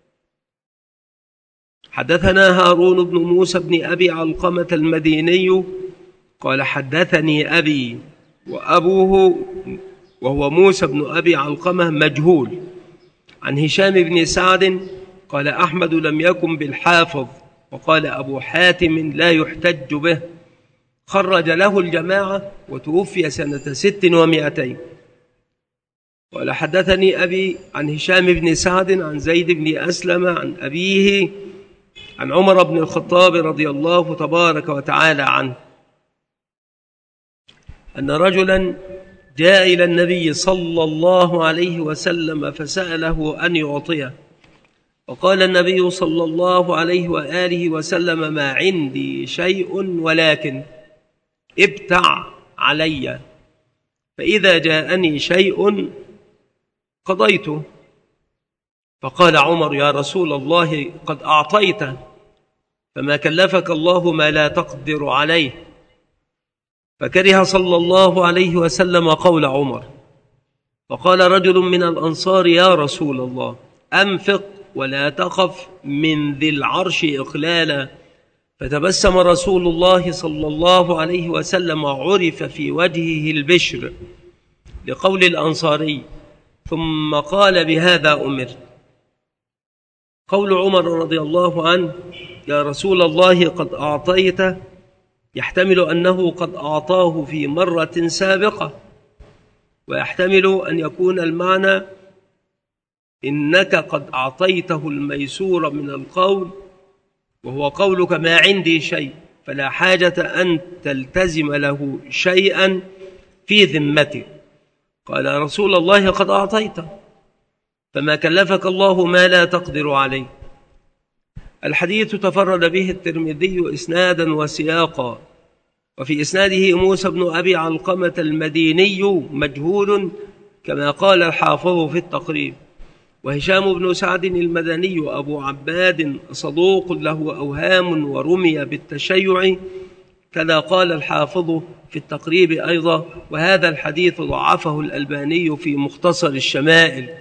A: حدثنا هارون بن موسى بن أبي علقمة المديني قال: حدثني أبي، وأبوه وهو موسى بن أبي علقمة مجهول، عن هشام بن سعد قال: أحمد لم يكن بالحافظ، وقال أبو حاتم لا يحتج به، خرج له الجماعة، وتوفي سنة ست ومائتين. قال: حدثني أبي عن هشام بن سعد عن زيد بن أسلم عن أبيه عن عمر بن الخطاب رضي الله تبارك وتعالى عنه أن رجلا جاء إلى النبي صلى الله عليه وسلم فسأله أن يعطيه، وقال النبي صلى الله عليه وآله وسلم: ما عندي شيء ولكن ابتع علي، فإذا جاءني شيء قضيته. فقال عمر: يا رسول الله قد أعطيته، فما كلفك الله ما لا تقدر عليه. فكره صلى الله عليه وسلم قول عمر، فقال رجل من الأنصار: يا رسول الله أنفق ولا تخف من ذي العرش إقلالا. فتبسم رسول الله صلى الله عليه وسلم، عرف في وجهه البشر لقول الأنصاري، ثم قال: بهذا أمرت. قول عمر رضي الله عنه: يا رسول الله قد أعطيته، يحتمل أنه قد أعطاه في مرة سابقة، ويحتمل أن يكون المعنى إنك قد أعطيته الميسور من القول، وهو قولك ما عندي شيء، فلا حاجة أن تلتزم له شيئا في ذمتك. قال رسول الله قد أعطيته، فما كلفك الله ما لا تقدر عليه. الحديث تفرد به الترمذي إسنادا وسياقا، وفي إسناده موسى بن أبي علقمة المديني مجهول كما قال الحافظ في التقريب، وهشام بن سعد المدني أبو عباد صدوق له أوهام ورمي بالتشيع كذا قال الحافظ في التقريب أيضا، وهذا الحديث ضعفه الألباني في مختصر الشمائل.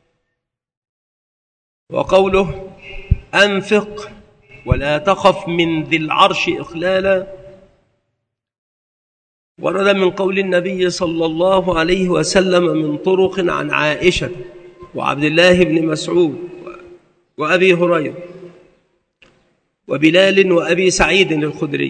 A: وقوله أنفق ولا تخف من ذي العرش إخلالا ورد من قول النبي صلى الله عليه وسلم من طرق عن عائشة وعبد الله بن مسعود وأبي هريرة وبلال وأبي سعيد الخدري.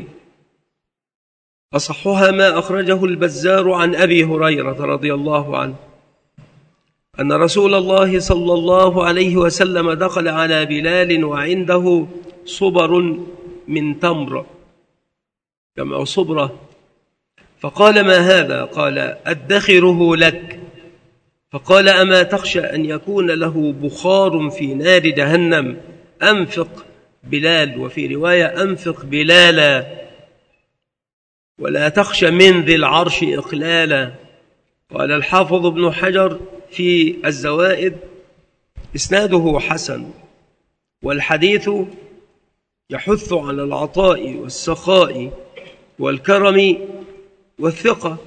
A: أصحها ما أخرجه البزار عن أبي هريرة رضي الله عنه أن رسول الله صلى الله عليه وسلم دخل على بلال وعنده صبر من تمر جمع صبرة، فقال ما هذا؟ قال أدخره لك. فقال أما تخشى أن يكون له بخار في نار جهنم؟ أنفق بلال، وفي رواية أنفق بلالا، ولا تخشى من ذي العرش إقلالا. قال الحافظ ابن حجر في الزوائد إسناده حسن، والحديث يحث على العطاء والسخاء والكرم والثقة.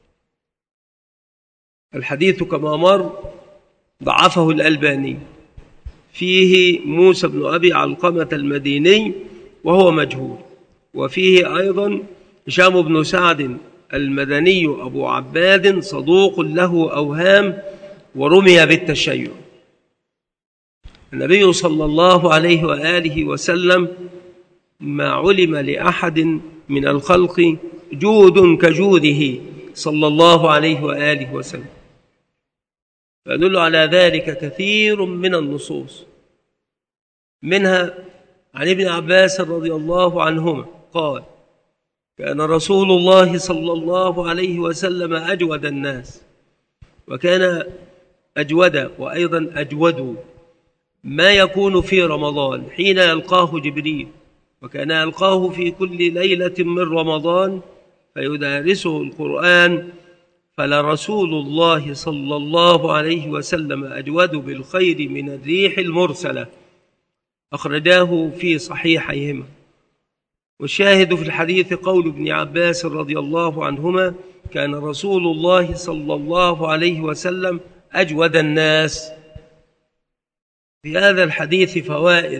A: الحديث كما مر ضعفه الألباني، فيه موسى بن أبي علقمة المديني وهو مجهول، وفيه أيضا هشام بن سعد المدني أبو عباد صدوق له أوهام ورمي بالتشيع. النبي صلى الله عليه وآله وسلم ما علم لأحد من الخلق جود كجوده صلى الله عليه وآله وسلم، فيدل على ذلك كثير من النصوص، منها عن ابن عباس رضي الله عنهما قال كان رسول الله صلى الله عليه وسلم أجود الناس، وكان أجود وأيضا أجود ما يكون في رمضان حين يلقاه جبريل، وكان يلقاه في كل ليلة من رمضان فيدارسه القرآن، فلرسول الله صلى الله عليه وسلم أجود بالخير من الريح المرسلة، أخرجاه في صحيحيهما. والشاهد في الحديث قول ابن عباس رضي الله عنهما كان رسول الله صلى الله عليه وسلم أجود الناس. في هذا الحديث فوائد،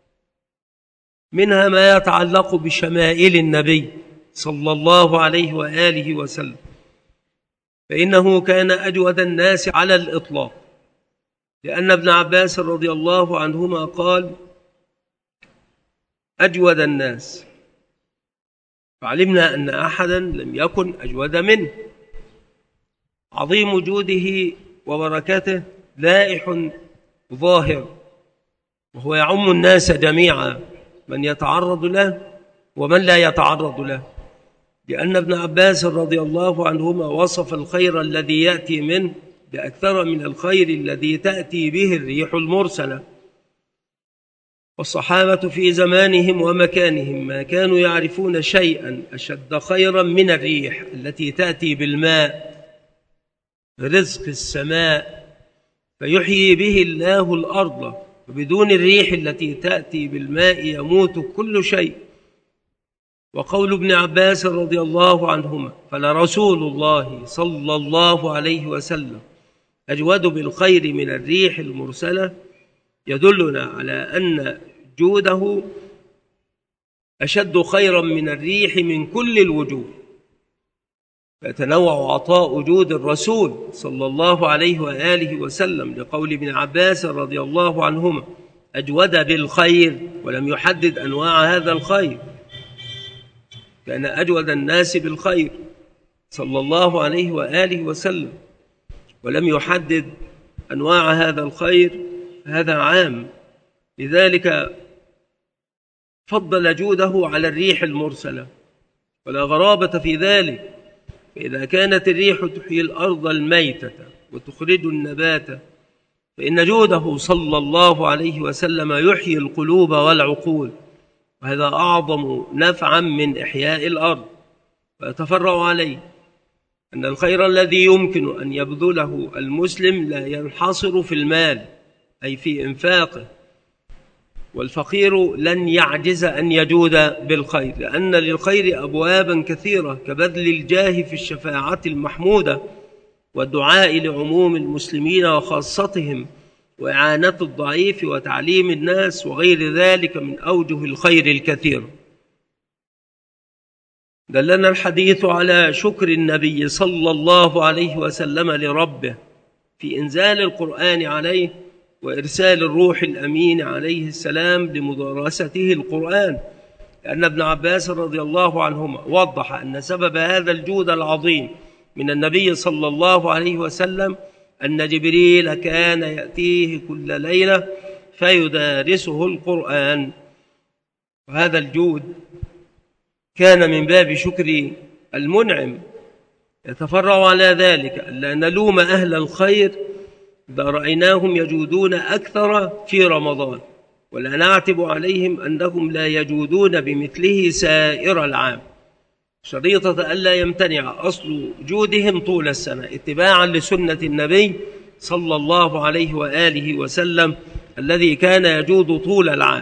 A: منها ما يتعلق بشمائل النبي صلى الله عليه وآله وسلم، فإنه كان أجود الناس على الإطلاق، لأن ابن عباس رضي الله عنهما قال أجود الناس، فعلمنا أن أحدا لم يكن أجود منه. عظيم جوده وبركته لائح ظاهر، وهو يعم الناس جميعا، من يتعرض له ومن لا يتعرض له، لأن ابن عباس رضي الله عنهما وصف الخير الذي يأتي منه بأكثر من الخير الذي تأتي به الريح المرسلة. والصحابة في زمانهم ومكانهم ما كانوا يعرفون شيئا أشد خيرا من الريح التي تأتي بالماء، رزق السماء، فيحيي به الله الأرض، وبدون الريح التي تأتي بالماء يموت كل شيء. وقول ابن عباس رضي الله عنهما فلرسول الله صلى الله عليه وسلم أجود بالخير من الريح المرسلة يدلنا على أن جوده أشد خيرا من الريح من كل الوجوه. فيتنوع عطاء جود الرسول صلى الله عليه وآله وسلم لقول ابن عباس رضي الله عنهما أجود بالخير، ولم يحدد أنواع هذا الخير، كان أجود الناس بالخير صلى الله عليه وآله وسلم، ولم يحدد أنواع هذا الخير، هذا عام. لذلك فضل جوده على الريح المرسلة، ولا غرابة في ذلك. فإذا كانت الريح تحيي الأرض الميتة وتخرج النبات، فإن جوده صلى الله عليه وسلم يحيي القلوب والعقول، وهذا أعظم نفعا من إحياء الأرض. ويتفرع عليه أن الخير الذي يمكن أن يبذله المسلم لا ينحصر في المال أي في إنفاقه، والفقير لن يعجز أن يجود بالخير، لأن للخير أبوابا كثيرة كبذل الجاه في الشفاعة المحمودة، والدعاء لعموم المسلمين وخاصتهم، وإعانة الضعيف، وتعليم الناس، وغير ذلك من أوجه الخير الكثير. دلنا الحديث على شكر النبي صلى الله عليه وسلم لربه في إنزال القرآن عليه وإرسال الروح الأمين عليه السلام لمدارسته القرآن، لأن ابن عباس رضي الله عنهما وضح أن سبب هذا الجود العظيم من النبي صلى الله عليه وسلم أن جبريل كان يأتيه كل ليلة فيدارسه القرآن. وهذا الجود كان من باب شكر المنعم. يتفرع على ذلك ألا نلوم أهل الخير إذا رأيناهم يجودون أكثر في رمضان، ولا نعتب عليهم أنهم لا يجودون بمثله سائر العام، شريطة ألا يمتنع أصل جودهم طول السنة اتباعا لسنة النبي صلى الله عليه وآله وسلم الذي كان يجود طول العام.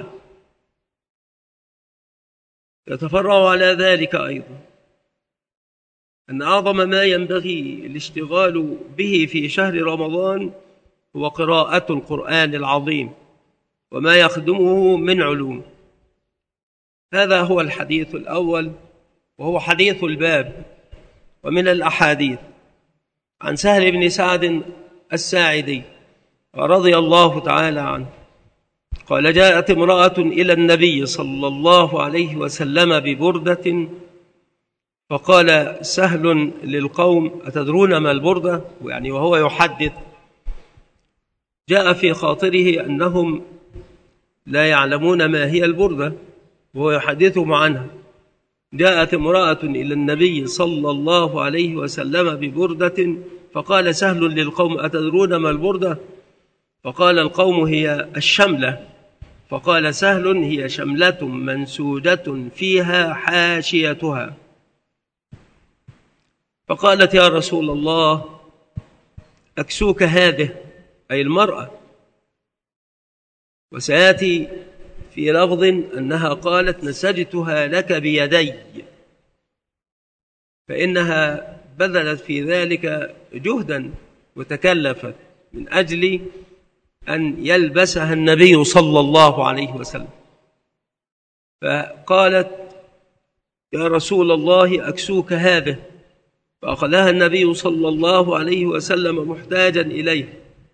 A: يتفرع على ذلك أيضا أن أعظم ما ينبغي الاشتغال به في شهر رمضان هو قراءة القرآن العظيم وما يخدمه من علوم. هذا هو الحديث الأول، وهو حديث الباب. ومن الأحاديث عن سهل بن سعد الساعدي رضي الله تعالى عنه قال: جاءت امرأة إلى النبي صلى الله عليه وسلم ببردة، فقال سهل للقوم: أتدرون ما البردة؟ يعني وهو يحدث جاء في خاطره أنهم لا يعلمون ما هي البردة، وهو يحدثهم عنها. جاءت امرأة إلى النبي صلى الله عليه وسلم ببردة، فقال سهل للقوم: أتدرون ما البردة؟ فقال القوم: هي الشملة. فقال سهل: هي شملة منسوجة فيها حاشيتها. فقالت: يا رسول الله، أكسوك هذه، أي المرأة. وسيأتي في لفظ أنها قالت: نسجتها لك بيدي، فإنها بذلت في ذلك جهدا وتكلفت من أجل أن يلبسها النبي صلى الله عليه وسلم. فقالت: يا رسول الله، أكسوك هذه. فأخذها النبي صلى الله عليه وسلم محتاجا إليه.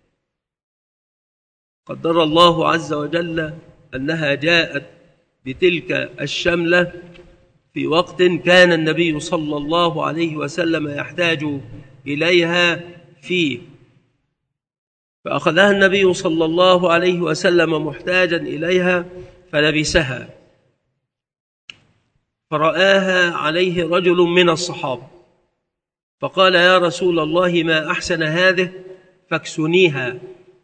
A: قدر الله عز وجل أنها جاءت بتلك الشملة في وقت كان النبي صلى الله عليه وسلم يحتاج إليها فيه، فأخذها النبي صلى الله عليه وسلم محتاجا إليها فلبسها. فرآها عليه رجل من الصحابة فقال: يا رسول الله، ما أحسن هذه، فاكسنيها.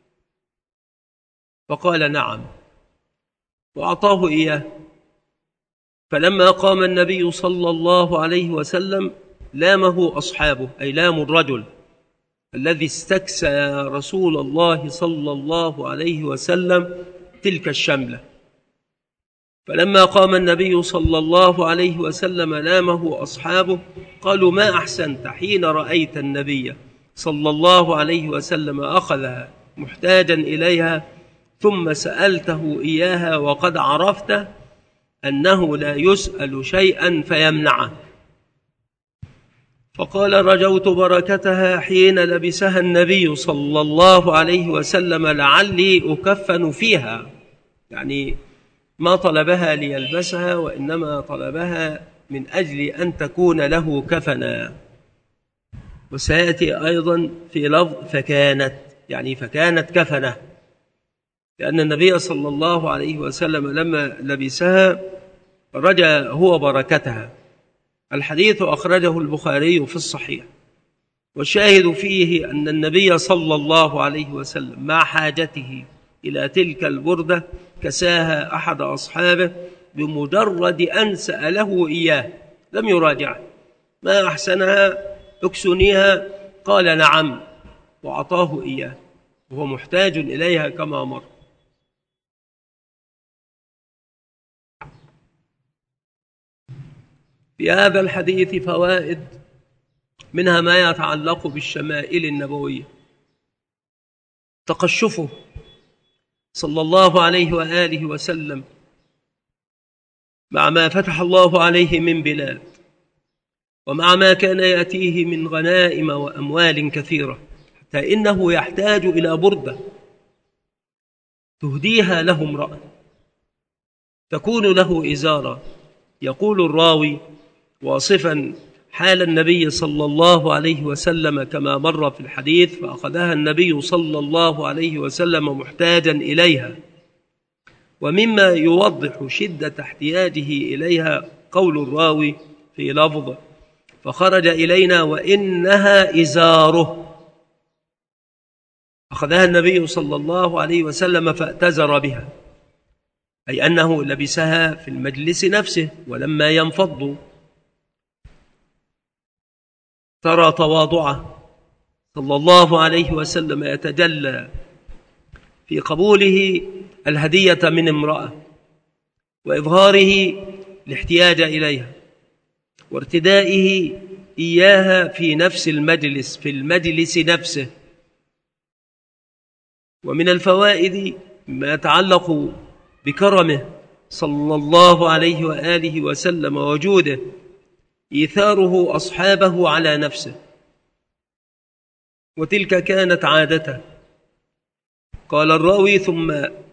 A: فقال: نعم، وأعطاه إياه. فلما قام النبي صلى الله عليه وسلم لامه أصحابه، أي لام الرجل الذي استكسى رسول الله صلى الله عليه وسلم تلك الشملة. فلما قام النبي صلى الله عليه وسلم لامه أصحابه قالوا: ما أحسنت حين رأيت النبي صلى الله عليه وسلم أخذها محتاجا إليها ثم سألته إياها وقد عرفت أنه لا يسأل شيئا فيمنعه. فقال: رجوت بركتها حين لبسها النبي صلى الله عليه وسلم لعلي أكفن فيها، يعني ما طلبها ليلبسها وإنما طلبها من أجل أن تكون له كفنا. وسيأتي أيضا في لفظ فكانت، يعني فكانت كفنه، لأن النبي صلى الله عليه وسلم لما لبسها رجى هو بركتها. الحديث أخرجه البخاري في الصحيح، والشاهد فيه أن النبي صلى الله عليه وسلم مع حاجته إلى تلك البردة كساها أحد أصحابه بمجرد أن سأله إياه، لم يراجع: ما أحسنها، اكسنيها؟ قال: نعم، وأعطاه إياه وهو محتاج إليها كما مر. في هذا الحديث فوائد، منها ما يتعلق بالشمائل النبوية: تقشفه صلى الله عليه وآله وسلم مع ما فتح الله عليه من بلاد، ومع ما كان يأتيه من غنائم وأموال كثيرة، حتى إنه يحتاج إلى بردة تهديها له امرأة تكون له إزارا. يقول الراوي واصفا حال النبي صلى الله عليه وسلم كما مر في الحديث: فأخذها النبي صلى الله عليه وسلم محتاجا إليها. ومما يوضح شدة احتياجه إليها قول الراوي في لفظ: فخرج إلينا وإنها إزاره. أخذها النبي صلى الله عليه وسلم فاعتذر بها، أي أنه لبسها في المجلس نفسه ولما ينفض. ترى تواضعه صلى الله عليه وسلم يتجلى في قبوله الهدية من امرأة وإظهاره الاحتياج إليها وارتدائه إياها في نفس المجلس، في المجلس نفسه. ومن الفوائد ما يتعلق بكرمه صلى الله عليه وآله وسلم وجوده إيثاره أصحابه على نفسه، وتلك كانت عادته. قال الراوي: ثم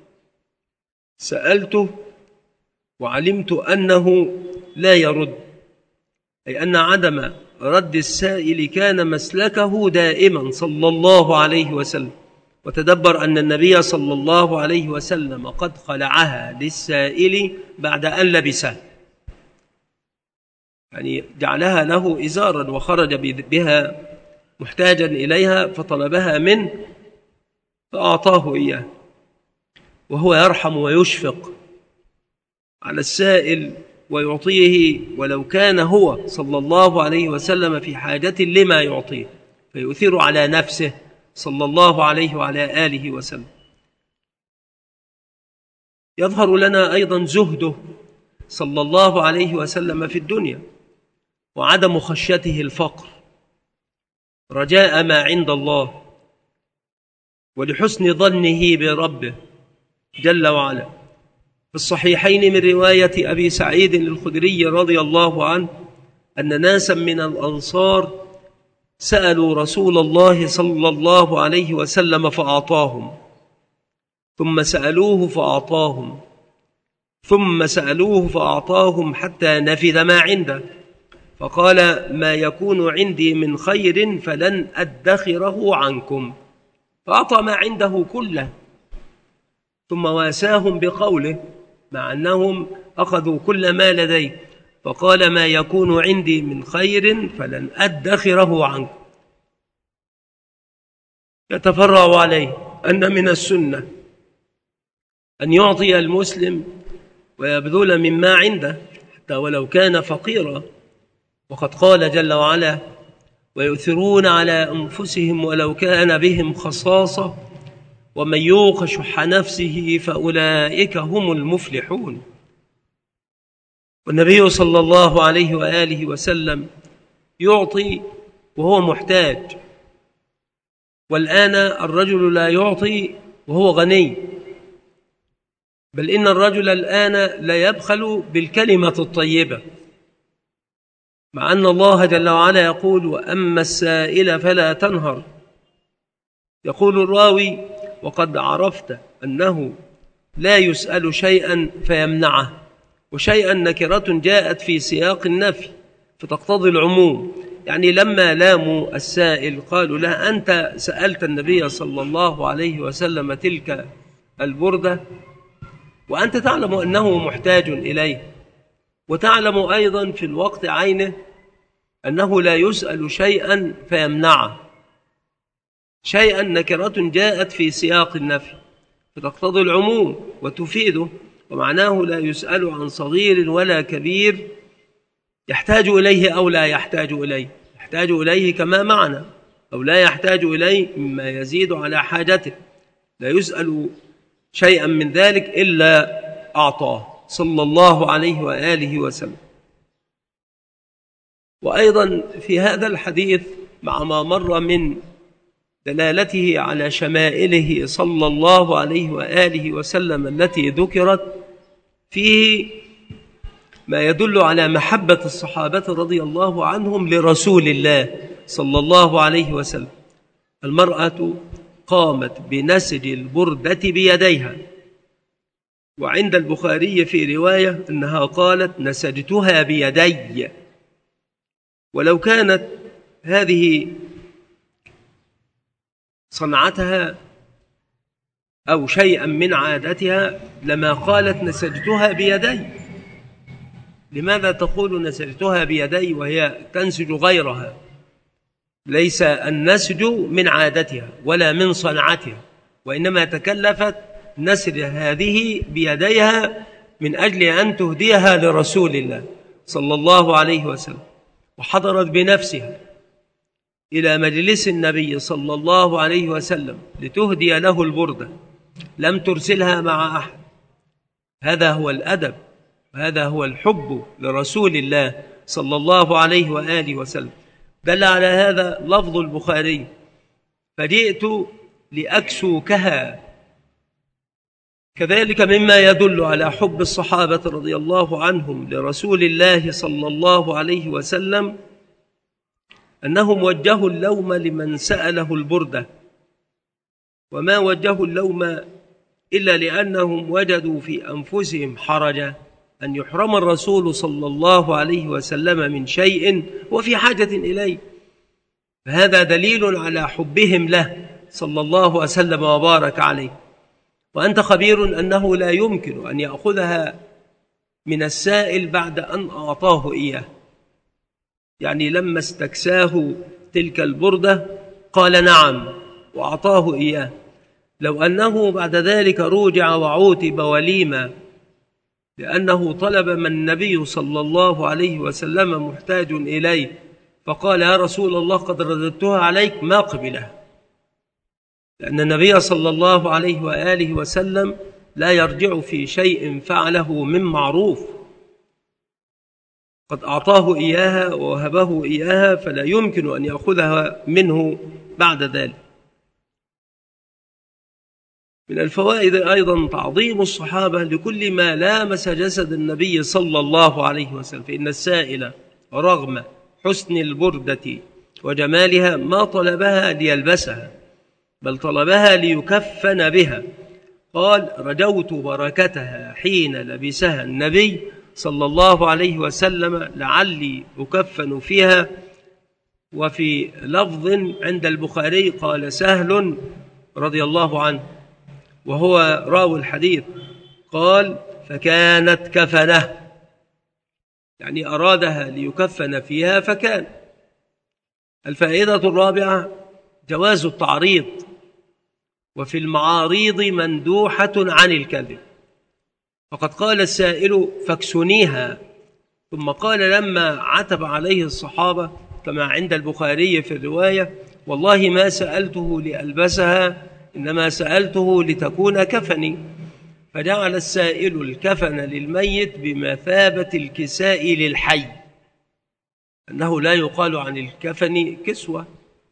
A: سألته وعلمت أنه لا يرد، أي أن عدم رد السائل كان مسلكه دائما صلى الله عليه وسلم. وتدبر أن النبي صلى الله عليه وسلم قد خلعها للسائل بعد أن لبسها، يعني جعلها له إزارا وخرج بها محتاجا إليها فطلبها منه فأعطاه إياه، وهو يرحم ويشفق على السائل ويعطيه، ولو كان هو صلى الله عليه وسلم في حاجة لما يعطيه، فيؤثر على نفسه صلى الله عليه وعلى آله وسلم. يظهر لنا أيضا زهده صلى الله عليه وسلم في الدنيا وعدم خشيته الفقر رجاء ما عند الله، ولحسن ظنه بربه جل وعلا. في الصحيحين من رواية أبي سعيد الخدري رضي الله عنه أن ناسا من الأنصار سألوا رسول الله صلى الله عليه وسلم فأعطاهم، ثم سألوه فأعطاهم، ثم سألوه فأعطاهم حتى نفذ ما عنده، فقال: ما يكون عندي من خير فلن أدخره عنكم، فأعطى ما عنده كله. ثم واساهم بقوله مع أنهم أخذوا كل ما لديه، فقال ما يكون عندي من خير فلن أدخره عنكم. يتفرع عليه أن من السنة أن يعطي المسلم ويبذل مما عنده حتى ولو كان فقيرا، وقد قال جل وعلا ويؤثرون على أنفسهم ولو كان بهم خصاصة ومن يوق شح نفسه فأولئك هم المفلحون. والنبي صلى الله عليه وآله وسلم يعطي وهو محتاج، والآن الرجل لا يعطي وهو غني، بل إن الرجل الآن لا يبخل بالكلمة الطيبة، مع أن الله جل وعلا يقول وأما السائل فلا تنهر. يقول الراوي وقد عرفت أنه لا يسأل شيئا فيمنعه، وشيئا نكرة جاءت في سياق النفي فتقتضي العموم، يعني لما لاموا السائل قالوا له أنت سألت النبي صلى الله عليه وسلم تلك البردة وأنت تعلم أنه محتاج إليه، وتعلم أيضا في الوقت عينه أنه لا يسأل شيئا فيمنعه، شيئا نكرة جاءت في سياق النفي فتقتضي العموم وتفيده، ومعناه لا يسأل عن صغير ولا كبير يحتاج إليه أو لا يحتاج إليه، يحتاج إليه كما معنى أو لا يحتاج إليه مما يزيد على حاجته، لا يسأل شيئا من ذلك إلا أعطاه صلى الله عليه وآله وسلم. وأيضا في هذا الحديث مع ما مر من دلالته على شمائله صلى الله عليه وآله وسلم التي ذكرت فيه ما يدل على محبة الصحابة رضي الله عنهم لرسول الله صلى الله عليه وسلم. المرأة قامت بنسج البردة بيديها، وعند البخاري في رواية أنها قالت نسجتها بيدي، ولو كانت هذه صنعتها أو شيئا من عادتها لما قالت نسجتها بيدي. لماذا تقول نسجتها بيدي وهي تنسج غيرها؟ ليس النسج من عادتها ولا من صنعتها، وإنما تكلفت نسج هذه بيديها من أجل أن تهديها لرسول الله صلى الله عليه وسلم، وحضرت بنفسها إلى مجلس النبي صلى الله عليه وسلم لتهدي له البردة، لم ترسلها مع أحد. هذا هو الأدب، هذا هو الحب لرسول الله صلى الله عليه وآله وسلم. دل على هذا لفظ البخاري فجئت لأكسوكها. كذلك مما يدل على حب الصحابة رضي الله عنهم لرسول الله صلى الله عليه وسلم أنهم وجهوا اللوم لمن سأله البردة، وما وجهوا اللوم إلا لأنهم وجدوا في أنفسهم حرجا أن يحرم الرسول صلى الله عليه وسلم من شيء وفي حاجة إليه، فهذا دليل على حبهم له صلى الله وسلم وبارك عليه. وأنت خبير أنه لا يمكن أن يأخذها من السائل بعد أن أعطاه إياه، يعني لما استكساه تلك البردة قال نعم وأعطاه إياه، لو أنه بعد ذلك روجع وعوتب وليما لأنه طلب من النبي صلى الله عليه وسلم محتاج إليه فقال يا رسول الله قد رددتها عليك، ما قبلها، لأن النبي صلى الله عليه وآله وسلم لا يرجع في شيء فعله من معروف، قد أعطاه إياها ووهبه إياها فلا يمكن أن يأخذها منه بعد ذلك. من الفوائد أيضا تعظيم الصحابة لكل ما لامس جسد النبي صلى الله عليه وسلم، فإن السائل رغم حسن البردة وجمالها ما طلبها ليلبسها، بل طلبها ليكفن بها. قال رجوت بركتها حين لبسها النبي صلى الله عليه وسلم لعلي أكفن فيها. وفي لفظ عند البخاري قال سهل رضي الله عنه وهو راوي الحديث قال فكانت كفنه، يعني أرادها ليكفن فيها فكان. الفائدة الرابعة جواز التعريض، وفي المعاريض مندوحة عن الكذب. فقد قال السائل فاكسنيها، ثم قال لما عتب عليه الصحابة كما عند البخاري في الرواية: والله ما سألته لألبسها، إنما سألته لتكون كفني. فجعل السائل الكفن للميت بمثابة الكساء للحي، أنه لا يقال عن الكفن كسوة،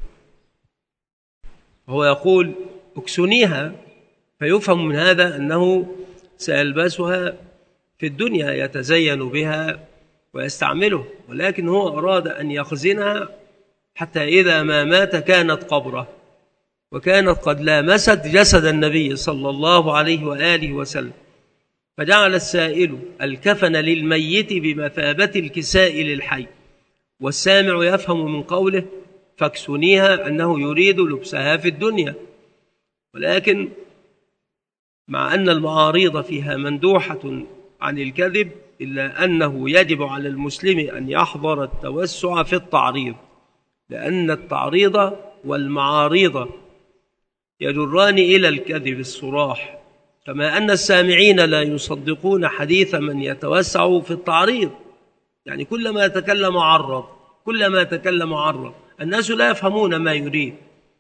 A: هو يقول اكسنيها، فيفهم من هذا أنه سيلبسها في الدنيا يتزين بها ويستعمله، ولكن هو أراد أن يخزنها حتى إذا ما مات كانت قبره، وكانت قد لامست جسد النبي صلى الله عليه وآله وسلم. فجعل السائل الكفن للميت بمثابة الكساء للحي، والسامع يفهم من قوله فاكسنيها أنه يريد لبسها في الدنيا. ولكن مع أن المعاريض فيها مندوحة عن الكذب، إلا أنه يجب على المسلم أن يحضر التوسع في التعريض، لأن التعريض والمعاريض يجران إلى الكذب الصراح، كما أن السامعين لا يصدقون حديث من يتوسع في التعريض، يعني كلما تكلم عرض، كلما تكلم عرض، الناس لا يفهمون ما يريد،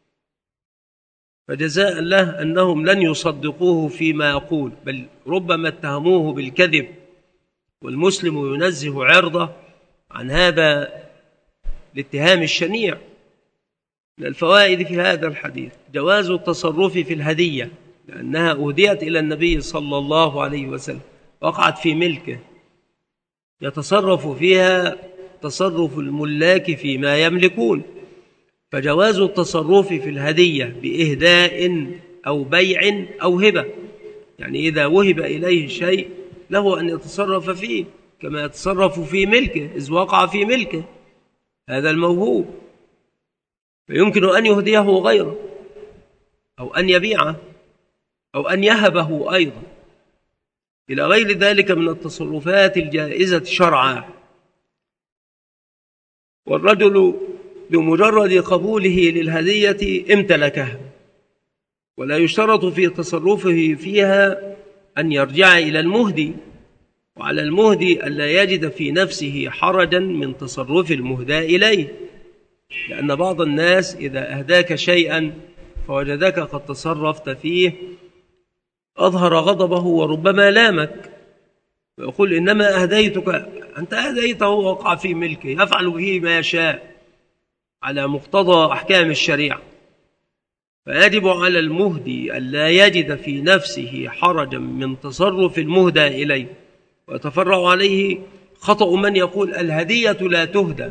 A: فجزاء له أنهم لن يصدقوه فيما يقول، بل ربما اتهموه بالكذب، والمسلم ينزه عرضه عن هذا الاتهام الشنيع. من الفوائد في هذا الحديث جواز التصرف في الهدية، لأنها أهديت إلى النبي صلى الله عليه وسلم، وقعت في ملكه، يتصرف فيها تصرف الملاك فيما يملكون. فجواز التصرف في الهدية بإهداء أو بيع أو هبة، يعني إذا وهب إليه شيء له أن يتصرف فيه كما يتصرف في ملكه إذ وقع في ملكه هذا الموهوب، فيمكن أن يهديه غيره أو أن يبيعه أو أن يهبه أيضا، إلى غير ذلك من التصرفات الجائزة شرعا. والرجل بمجرد قبوله للهدية امتلكها، ولا يشترط في تصرفه فيها أن يرجع إلى المهدي، وعلى المهدي ألا يجد في نفسه حرجا من تصرف المهدى إليه، لأن بعض الناس إذا أهداك شيئا فوجدك قد تصرفت فيه أظهر غضبه وربما لامك، ويقول إنما أهديتك، أنت أهديته وقع في ملكه يفعل به ما يشاء على مقتضى أحكام الشريعة. فيجب على المهدي ألا يجد في نفسه حرجا من تصرف المهدى إليه، ويتفرع عليه خطأ من يقول الهدية لا تهدى.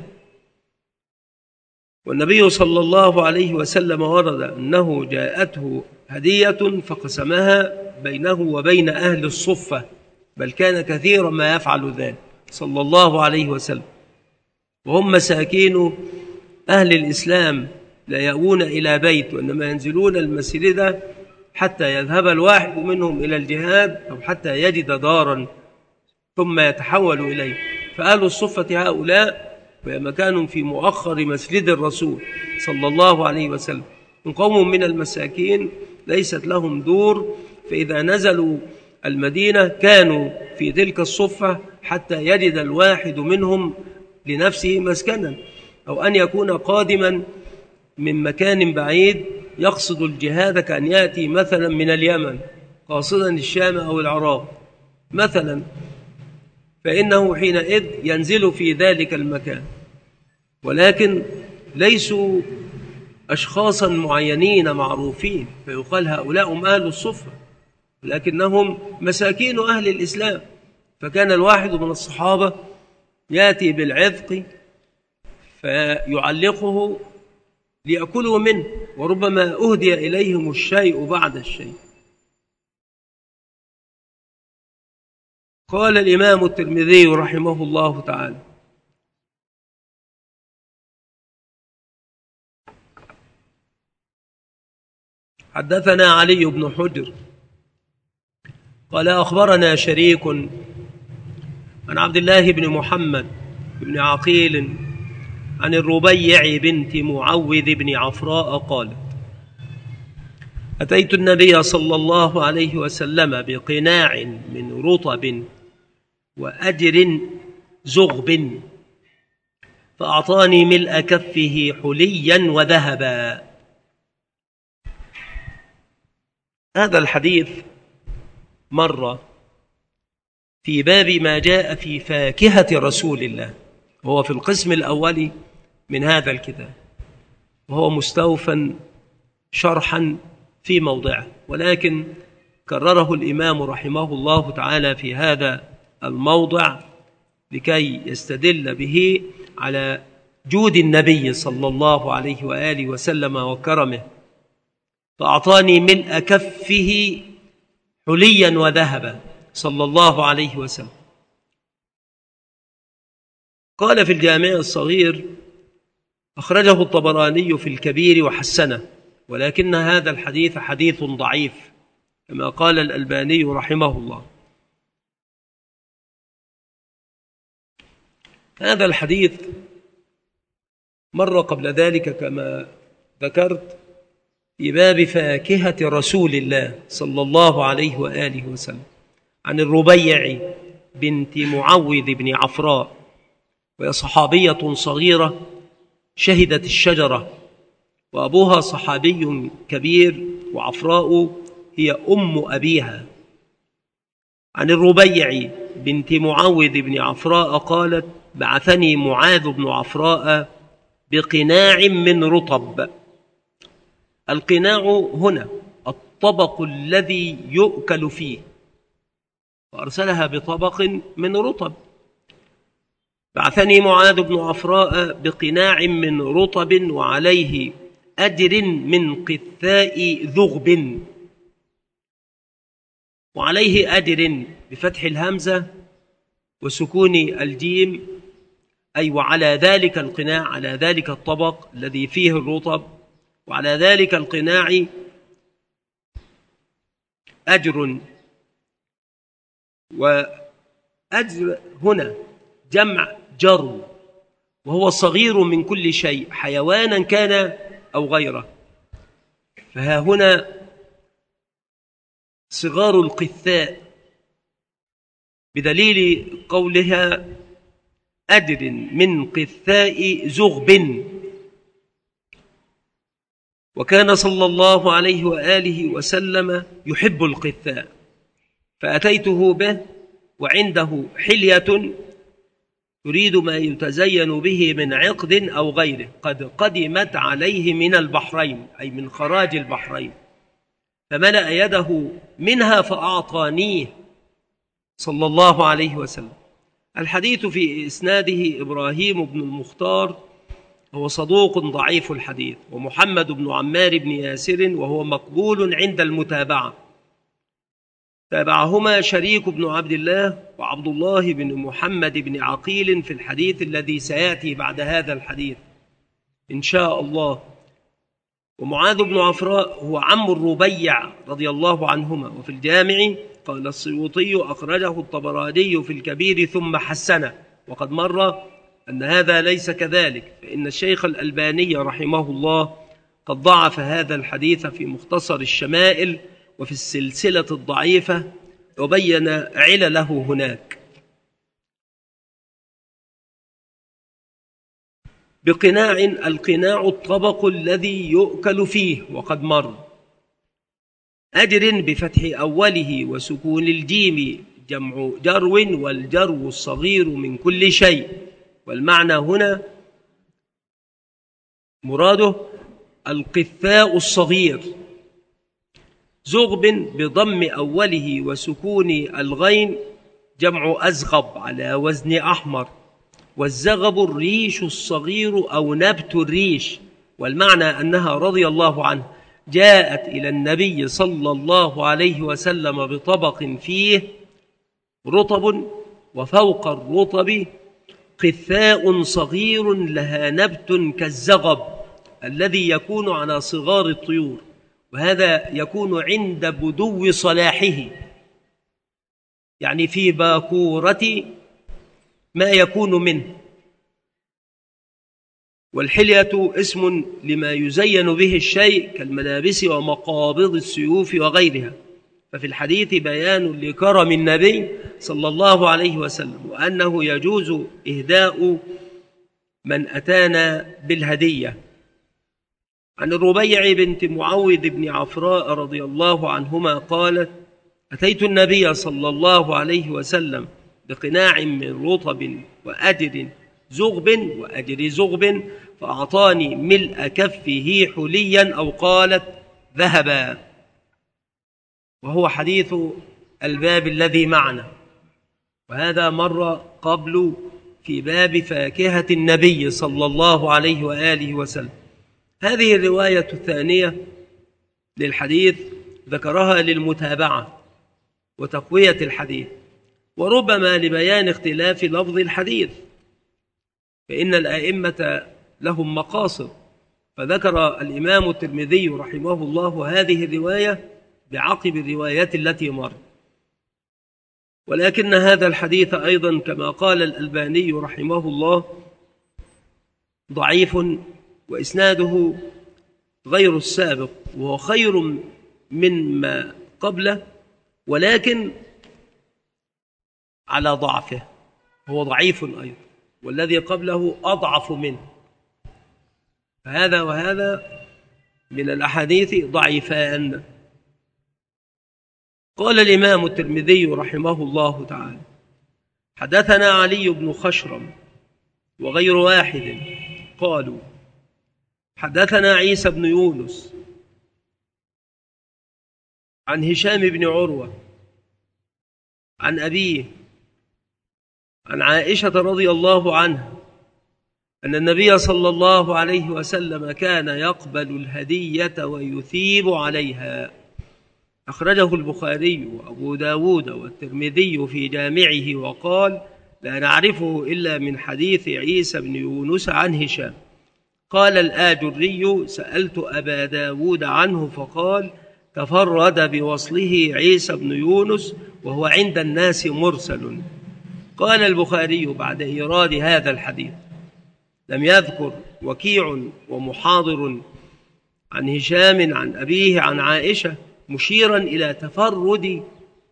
A: والنبي صلى الله عليه وسلم ورد أنه جاءته هدية فقسمها بينه وبين أهل الصفة، بل كان كثيرا ما يفعل ذلك صلى الله عليه وسلم، وهم مساكين أهل الإسلام لا يأوون إلى بيت، وإنما ينزلون المسجد حتى يذهب الواحد منهم إلى الجهاد أو حتى يجد دارا ثم يتحول إليه. فأهل الصفة هؤلاء مكان في مؤخر مسجد الرسول صلى الله عليه وسلم، قوم من المساكين ليست لهم دور، فإذا نزلوا المدينة كانوا في تلك الصفة حتى يجد الواحد منهم لنفسه مسكنا، أو أن يكون قادما من مكان بعيد يقصد الجهاد، كأن يأتي مثلا من اليمن قاصدا الشام أو العراق مثلا، فإنه حينئذ ينزل في ذلك المكان، ولكن ليسوا أشخاصا معينين معروفين فيقال هؤلاء هم أهل الصفة، لكنهم مساكين أهل الإسلام. فكان الواحد من الصحابة يأتي بالعذق فيعلقه ليأكلوا منه، وربما أهدي إليهم الشيء بعد الشيء. قال الإمام الترمذي رحمه الله تعالى: حدثنا علي بن حجر قال أخبرنا شريك عن عبد الله بن محمد بن عقيل عن الربيع بنت معوذ بن عفراء قالت: أتيت النبي صلى الله عليه وسلم بقناع من رطب وأجر زغب، فأعطاني ملء كفه حليا وذهبا. هذا الحديث مر في باب ما جاء في فاكهة رسول الله، وهو في القسم الأول من هذا الكتاب، وهو مستوفى شرحا في موضعه، ولكن كرره الإمام رحمه الله تعالى في هذا الموضع لكي يستدل به على جود النبي صلى الله عليه وآله وسلم وكرمه. فأعطاني ملء كفه حليا وذهبا صلى الله عليه وسلم. قال في الجامع الصغير: أخرجه الطبراني في الكبير وحسنه، ولكن هذا الحديث حديث ضعيف كما قال الألباني رحمه الله. هذا الحديث مر قبل ذلك كما ذكرت في باب فاكهة رسول الله صلى الله عليه وآله وسلم، عن الربيع بنت معوذ بن عفراء، وهي صحابية صغيرة شهدت الشجرة، وأبوها صحابي كبير، وعفراء هي أم أبيها. عن الربيع بنت معوذ بن عفراء قالت: بعثني معاذ بن عفراء بقناع من رطب. القناع هنا الطبق الذي يؤكل فيه، وأرسلها بطبق من رطب. بعثني معاذ بن عفراء بقناع من رطب وعليه أجر من قثاء ذغب، وعليه أجر بفتح الهمزة وسكون الجيم، أي وعلى ذلك القناع، على ذلك الطبق الذي فيه الرطب، وعلى ذلك القناع أجر. وأجر هنا جمع جرو، وهو صغير من كل شيء، حيوانا كان أو غيره. فها هنا صغار القثاء بدليل قولها أجر من قثاء زغب. وكان صلى الله عليه وآله وسلم يحب القثاء، فأتيته به وعنده حلية يريد ما يتزين به من عقد أو غيره، قد قدمت عليه من البحرين، أي من خراج البحرين، فملأ يده منها فأعطانيه صلى الله عليه وسلم. الحديث في إسناده إبراهيم بن المختار، هو صدوق ضعيف الحديث، ومحمد بن عمار بن ياسر، وهو مقبول عند المتابعة، تابعهما شريك بن عبد الله وعبد الله بن محمد بن عقيل في الحديث الذي سيأتي بعد هذا الحديث إن شاء الله. ومعاذ بن عفراء هو عم الربيع رضي الله عنهما. وفي الجامع قال السيوطي: أخرجه الطبراني في الكبير ثم حسنه. وقد مر أن هذا ليس كذلك، فإن الشيخ الألباني رحمه الله قد ضعف هذا الحديث في مختصر الشمائل وفي السلسلة الضعيفة، وبين علله هناك. بقناع، القناع الطبق الذي يؤكل فيه، وقد مر. أجر بفتح أوله وسكون الجيم جمع جرو، والجرو الصغير من كل شيء. والمعنى هنا مراده القثاء الصغير. زغب بضم أوله وسكون الغين جمع أزغب على وزن أحمر، والزغب الريش الصغير أو نبت الريش. والمعنى أنها رضي الله عنه جاءت إلى النبي صلى الله عليه وسلم بطبق فيه رطب، وفوق الرطب قثاء صغير لها نبت كالزغب الذي يكون على صغار الطيور، وهذا يكون عند بدو صلاحه، يعني في باكورة ما يكون منه. والحلية اسم لما يزين به الشيء كالملابس ومقابض السيوف وغيرها. ففي الحديث بيان لكرم النبي صلى الله عليه وسلم، وأنه يجوز إهداء من أتانا بالهدية. عن الربيع بنت معوذ بن عفراء رضي الله عنهما قالت: أتيت النبي صلى الله عليه وسلم بقناع من رطب وأجر زغب وأجر زغب فأعطاني ملء كفه حليا أو قالت ذهبا. وهو حديث الباب الذي معنا، وهذا مر قبل في باب فاكهة النبي صلى الله عليه وآله وسلم. هذه الرواية الثانية للحديث ذكرها للمتابعة وتقوية الحديث، وربما لبيان اختلاف لفظ الحديث، فإن الأئمة لهم مقاصد. فذكر الإمام الترمذي رحمه الله هذه الرواية بعقب الروايات التي مر. ولكن هذا الحديث أيضا كما قال الألباني رحمه الله ضعيف، وإسناده غير السابق، وهو خير مما قبله، ولكن على ضعفه، هو ضعيف أيضا، والذي قبله أضعف منه. فهذا وهذا من الأحاديث ضعيفان. قال الإمام الترمذي رحمه الله تعالى: حدثنا علي بن خشرم وغير واحد قالوا حدثنا عيسى بن يونس عن هشام بن عروة عن أبيه عن عائشة رضي الله عنها أن النبي صلى الله عليه وسلم كان يقبل الهدية ويثيب عليها. أخرجه البخاري وأبو داود والترمذي في جامعه، وقال: لا نعرفه إلا من حديث عيسى بن يونس عن هشام. قال الآجري: سألت أبا داود عنه فقال: تفرد بوصله عيسى بن يونس وهو عند الناس مرسل. قال البخاري بعد إيراد هذا الحديث: لم يذكر وكيع ومحاضر عن هشام عن أبيه عن عائشة، مشيرا إلى تفرد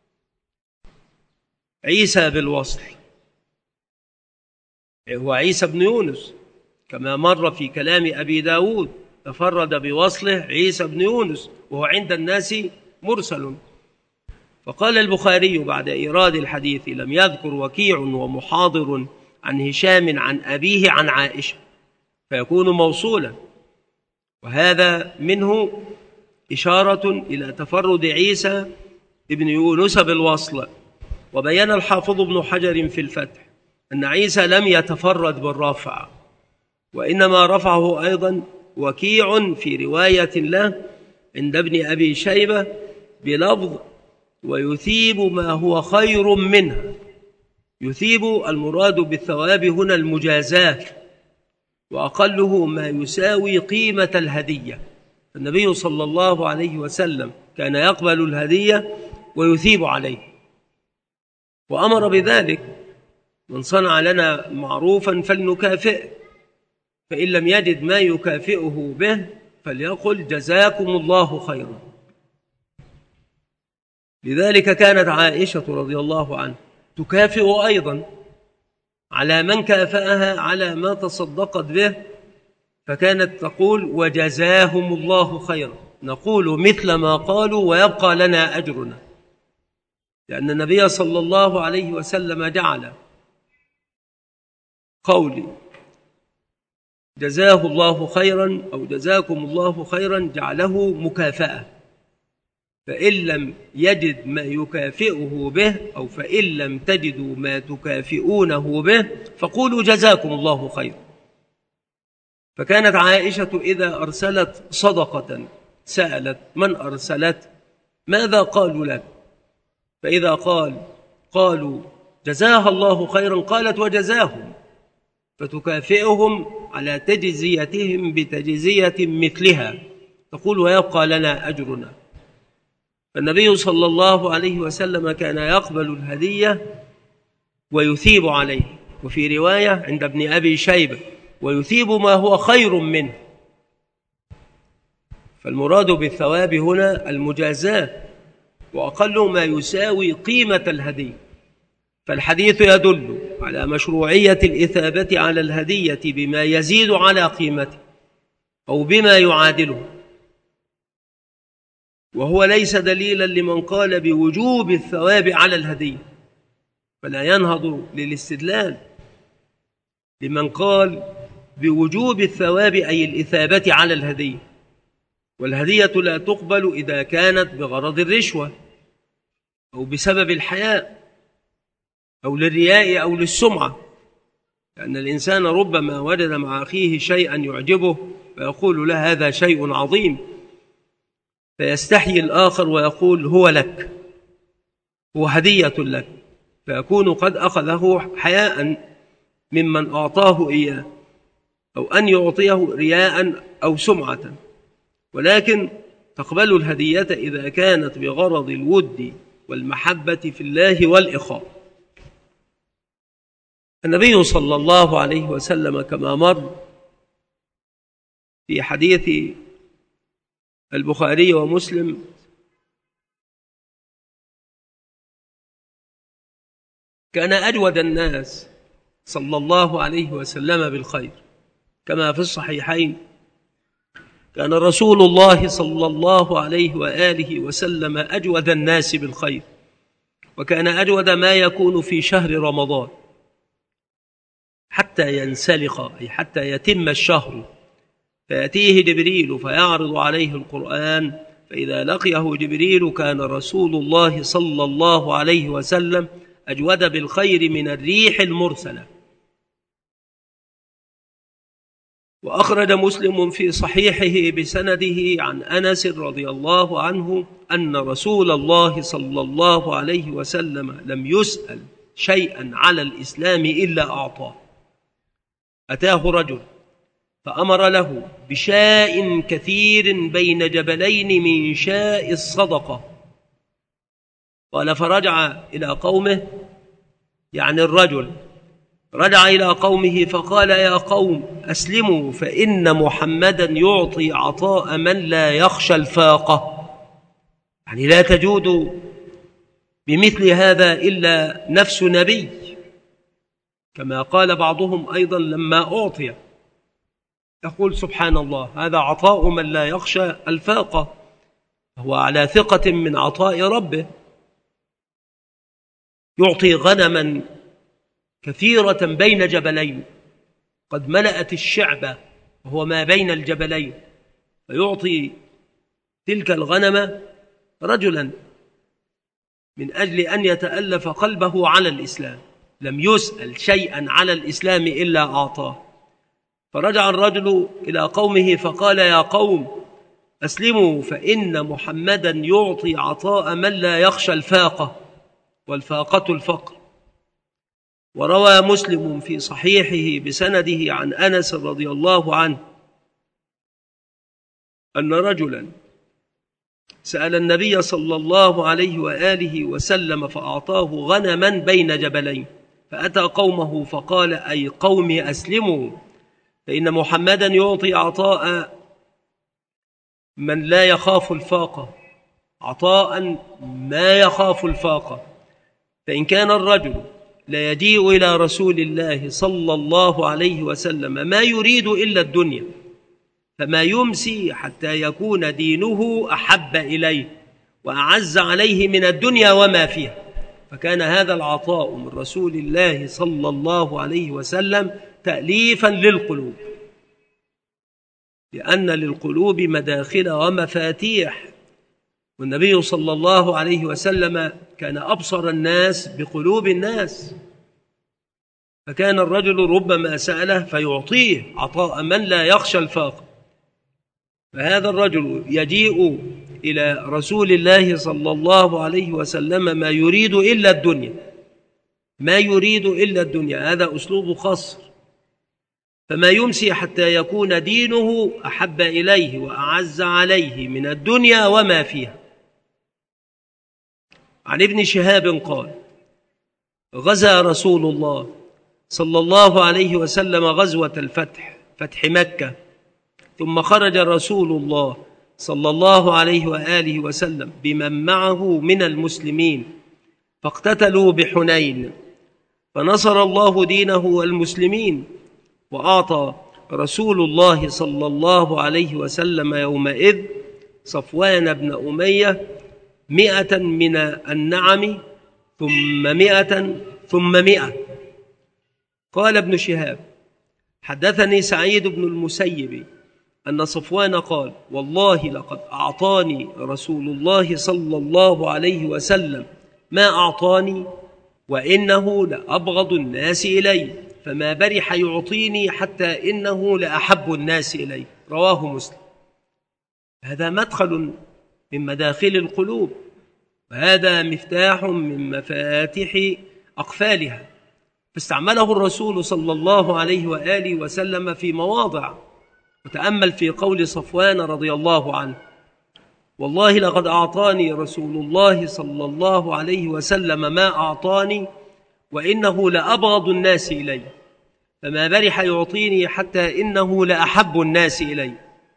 A: عيسى بالوصل، هو عيسى بن يونس كما مر في كلام أبي داود، تفرد بوصله عيسى بن يونس وهو عند الناس مرسل. فقال البخاري بعد إيراد الحديث: لم يذكر وكيع ومحاضر عن هشام عن أبيه عن عائشة، فيكون موصولا، وهذا منه إشارة إلى تفرد عيسى ابن يونس بالوصل. وبين الحافظ ابن حجر في الفتح أن عيسى لم يتفرد بالرفع، وإنما رفعه أيضا وكيع في رواية له عند ابن أبي شيبة بلفظ: ويثيب ما هو خير منها. يثيب المراد بالثواب هنا المجازاة، وأقله ما يساوي قيمة الهدية. النبي صلى الله عليه وسلم كان يقبل الهدية ويثيب عليه، وأمر بذلك: من صنع لنا معروفا فلنكافئه، فإن لم يجد ما يكافئه به فليقل جزاكم الله خيرا. لذلك كانت عائشة رضي الله عنها تكافئ أيضا على من كافأها على ما تصدقت به، فكانت تقول: وجزاهم الله خيرا، نقول مثل ما قالوا ويبقى لنا أجرنا، لأن النبي صلى الله عليه وسلم جعل قولي جزاه الله خيرا أو جزاكم الله خيرا جعله مكافأة، فإن لم يجد ما يكافئه به أو فإن لم تجدوا ما تكافئونه به فقولوا جزاكم الله خيرا. فكانت عائشة إذا أرسلت صدقة سألت من أرسلت ماذا قالوا لك، فإذا قال قالوا جزاها الله خيرا قالت وجزاهم، فتكافئهم على تجزيتهم بتجزية مثلها، تقول ويبقى لنا أجرنا. فالنبي صلى الله عليه وسلم كان يقبل الهدية ويثيب عليه، وفي رواية عند ابن أبي شيبة ويثيب ما هو خير منه. فالمراد بالثواب هنا المجازاة، وأقل ما يساوي قيمة الهدية. فالحديث يدل على مشروعية الإثابة على الهدية بما يزيد على قيمته أو بما يعادله، وهو ليس دليلا لمن قال بوجوب الثواب على الهدية، فلا ينهض للاستدلال لمن قال بوجوب الثواب أي الإثابة على الهدية. والهدية لا تقبل إذا كانت بغرض الرشوة أو بسبب الحياء أو للرياء أو للسمعة، لأن الإنسان ربما وجد مع أخيه شيئا يعجبه فيقول له هذا شيء عظيم، فيستحيي الآخر ويقول هو لك، هو هدية لك، فيكون قد أخذه حياء ممن أعطاه إياه، أو أن يعطيه رياء أو سمعة. ولكن تقبل الهدية إذا كانت بغرض الود والمحبة في الله والإخاء. النبي صلى الله عليه وسلم كما مر في حديث البخاري ومسلم كان أجود الناس صلى الله عليه وسلم بالخير، كما في الصحيحين كان رسول الله صلى الله عليه وآله وسلم أجود الناس بالخير، وكان أجود ما يكون في شهر رمضان حتى ينسلخ، أي حتى يتم الشهر، فيأتيه جبريل فيعرض عليه القرآن، فإذا لقيه جبريل كان رسول الله صلى الله عليه وسلم أجود بالخير من الريح المرسلة. وأخرج مسلم في صحيحه بسنده عن أنس رضي الله عنه أن رسول الله صلى الله عليه وسلم لم يسأل شيئا على الإسلام إلا أعطاه. أتاه رجل فأمر له بشاء كثير بين جبلين من شاء الصدقة، قال فرجع إلى قومه، يعني الرجل رجع إلى قومه فقال يا قوم أسلموا فإن محمدا يعطي عطاء من لا يخشى الفاقة، يعني لا تجود بمثل هذا إلا نفس نبي، كما قال بعضهم أيضا لما أعطي يقول سبحان الله هذا عطاء من لا يخشى الفاقة، هو على ثقة من عطاء ربه، يعطي غنما كثيرة بين جبلين قد ملأت الشعب وهو ما بين الجبلين، فيعطي تلك الغنم رجلا من أجل أن يتألف قلبه على الإسلام، لم يسأل شيئا على الإسلام إلا أعطاه. فرجع الرجل إلى قومه فقال يا قوم أسلموا فإن محمدا يعطي عطاء من لا يخشى الفاقة، والفاقة الفقر. وروى مسلم في صحيحه بسنده عن أنس رضي الله عنه أن رجلا سأل النبي صلى الله عليه وآله وسلم فأعطاه غنما بين جبلين، فأتى قومه فقال أي قوم أسلموا فإن محمدا يعطي عطاء من لا يخاف الفاقة، عطاء ما يخاف الفاقة. فإن كان الرجل لا يجيء إلى رسول الله صلى الله عليه وسلم ما يريد إلا الدنيا، فما يمسي حتى يكون دينه أحب إليه وأعز عليه من الدنيا وما فيها. فكان هذا العطاء من رسول الله صلى الله عليه وسلم تأليفا للقلوب، لأن للقلوب مداخل ومفاتيح، والنبي صلى الله عليه وسلم كان أبصر الناس بقلوب الناس، فكان الرجل ربما سأله فيعطيه عطاء من لا يخشى الفاقة. فهذا الرجل يجيء إلى رسول الله صلى الله عليه وسلم ما يريد إلا الدنيا، ما يريد إلا الدنيا، هذا أسلوب قصر. فما يمسي حتى يكون دينه أحب إليه وأعز عليه من الدنيا وما فيها. عن ابن شهاب قال غزا رسول الله صلى الله عليه وسلم غزوة الفتح، فتح مكة، ثم خرج رسول الله صلى الله عليه وآله وسلم بمن معه من المسلمين فاقتتلوا بحنين، فنصر الله دينه والمسلمين، وأعطى رسول الله صلى الله عليه وسلم يومئذ صفوان بن أمية مئة من النعم ثم مئة ثم مئة. قال ابن شهاب: حدثني سعيد بن المسيب أن صفوان قال: والله لقد أعطاني رسول الله صلى الله عليه وسلم ما أعطاني وإنه لأبغض الناس إلي، فما برح يعطيني حتى إنه لأحب الناس إلي. رواه مسلم. هذا مدخل من مداخل القلوب، وهذا مفتاح من مفاتيح أقفالها، فاستعمله الرسول صلى الله عليه وآله وسلم في مواضع. وتأمل في قول صفوان رضي الله عنه: والله لقد أعطاني رسول الله صلى الله عليه وسلم ما أعطاني وإنه لأبغض الناس إلي، فما برح يعطيني حتى إنه لأحب الناس إلي.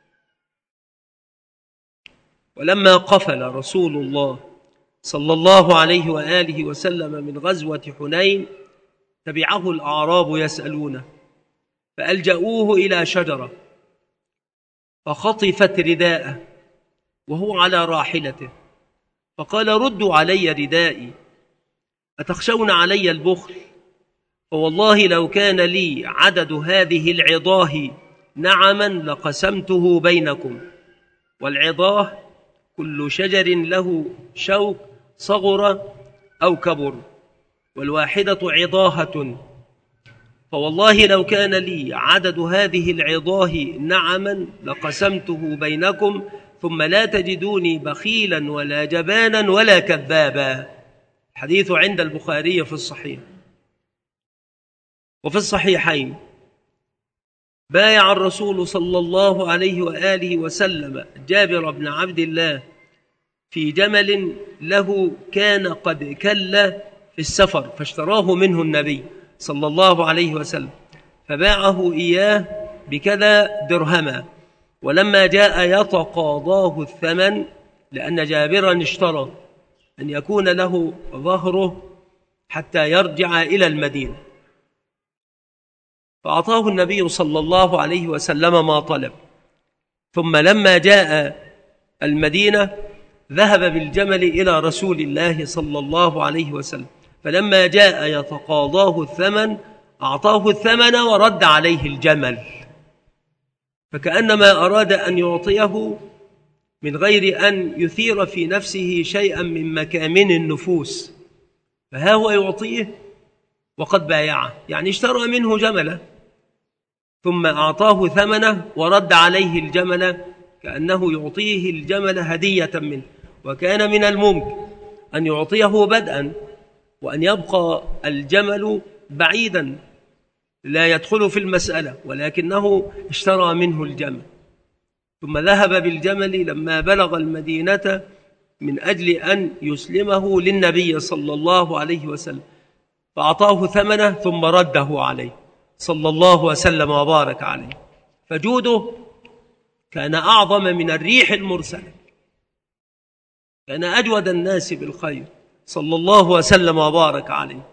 A: ولما قفل رسول الله صلى الله عليه وآله وسلم من غزوة حنين تبعه الأعراب يسألونه، فألجأوه إلى شجرة فخطفت رداءه وهو على راحلته، فقال: ردوا علي ردائي، أتخشون علي البخل؟ فوالله لو كان لي عدد هذه العضاه نعما لقسمته بينكم. والعضاه كل شجر له شوك صغر أو كبر، والواحدة عضاهة. فوالله لو كان لي عدد هذه العضاه نعما لقسمته بينكم، ثم لا تجدوني بخيلا ولا جبانا ولا كذابا. الحديث عند البخاري في الصحيح. وفي الصحيحين بايع الرسول صلى الله عليه وآله وسلم جابر بن عبد الله في جمل له كان قد كل في السفر، فاشتراه منه النبي صلى الله عليه وسلم، فباعه إياه بكذا درهما. ولما جاء يتقاضاه الثمن، لأن جابرا اشترى أن يكون له ظهره حتى يرجع إلى المدينة، فأعطاه النبي صلى الله عليه وسلم ما طلب. ثم لما جاء المدينة ذهب بالجمل إلى رسول الله صلى الله عليه وسلم، فلما جاء يتقاضاه الثمن أعطاه الثمن ورد عليه الجمل، فكأنما أراد أن يعطيه من غير أن يثير في نفسه شيئا من مكامن النفوس، فها هو يعطيه وقد بايعه، يعني اشترى منه جمله ثم أعطاه ثمنه ورد عليه الجمل، كأنه يعطيه الجمل هدية منه. وكان من الممكن أن يعطيه بدءا وأن يبقى الجمل بعيدا لا يدخل في المسألة، ولكنه اشترى منه الجمل ثم ذهب بالجمل لما بلغ المدينة من أجل أن يسلمه للنبي صلى الله عليه وسلم، فأعطاه ثمنه ثم رده عليه صلى الله وسلم وبارك عليه. فجوده كان أعظم من الريح المرسلة، كان أجود الناس بالخير صلى الله وسلم وبارك عليه.